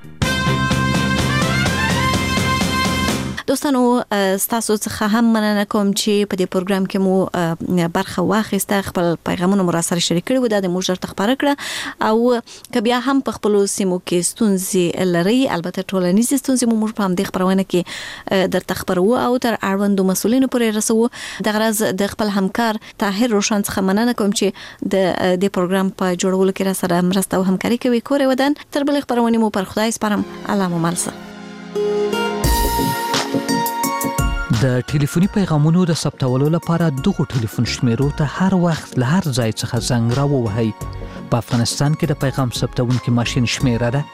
دوستانو ستاسو څخه هم مننه کوم چې په دې پروګرام کې مو برخه واخیسته خپل پیغامونه مو سره شریک کړي و د موږ ته خبره کړه او کبیا هم په خپل سیمو کې ستونزې لري البته ټولنیز ستونزې مو په هم د خبرونه کې در تخبرو او تر اړوندو مسولینو پورې رسو د غرض د خپل همکار طاهر روشن څخه مننه کوم چې د دې پروګرام په جوړولو کې را سره مرسته او همکاري کوي کور ودان تر بل خبرونه مو پر خدای سپارم الله مو ملسه د ټلیفوني پیغامونو د ثبتولو لپاره دغه ټلیفون شمیرو ته هر وخت له هر ځای څخه زنګ راووهئ. په افغانستان کې د پیغام ثبتونکي ماشین شمیره ده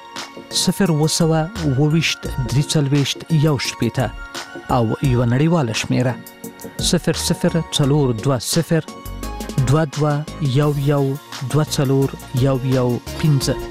020 23 1 او یو نړیواله شمیره 00 420 22 11 24 15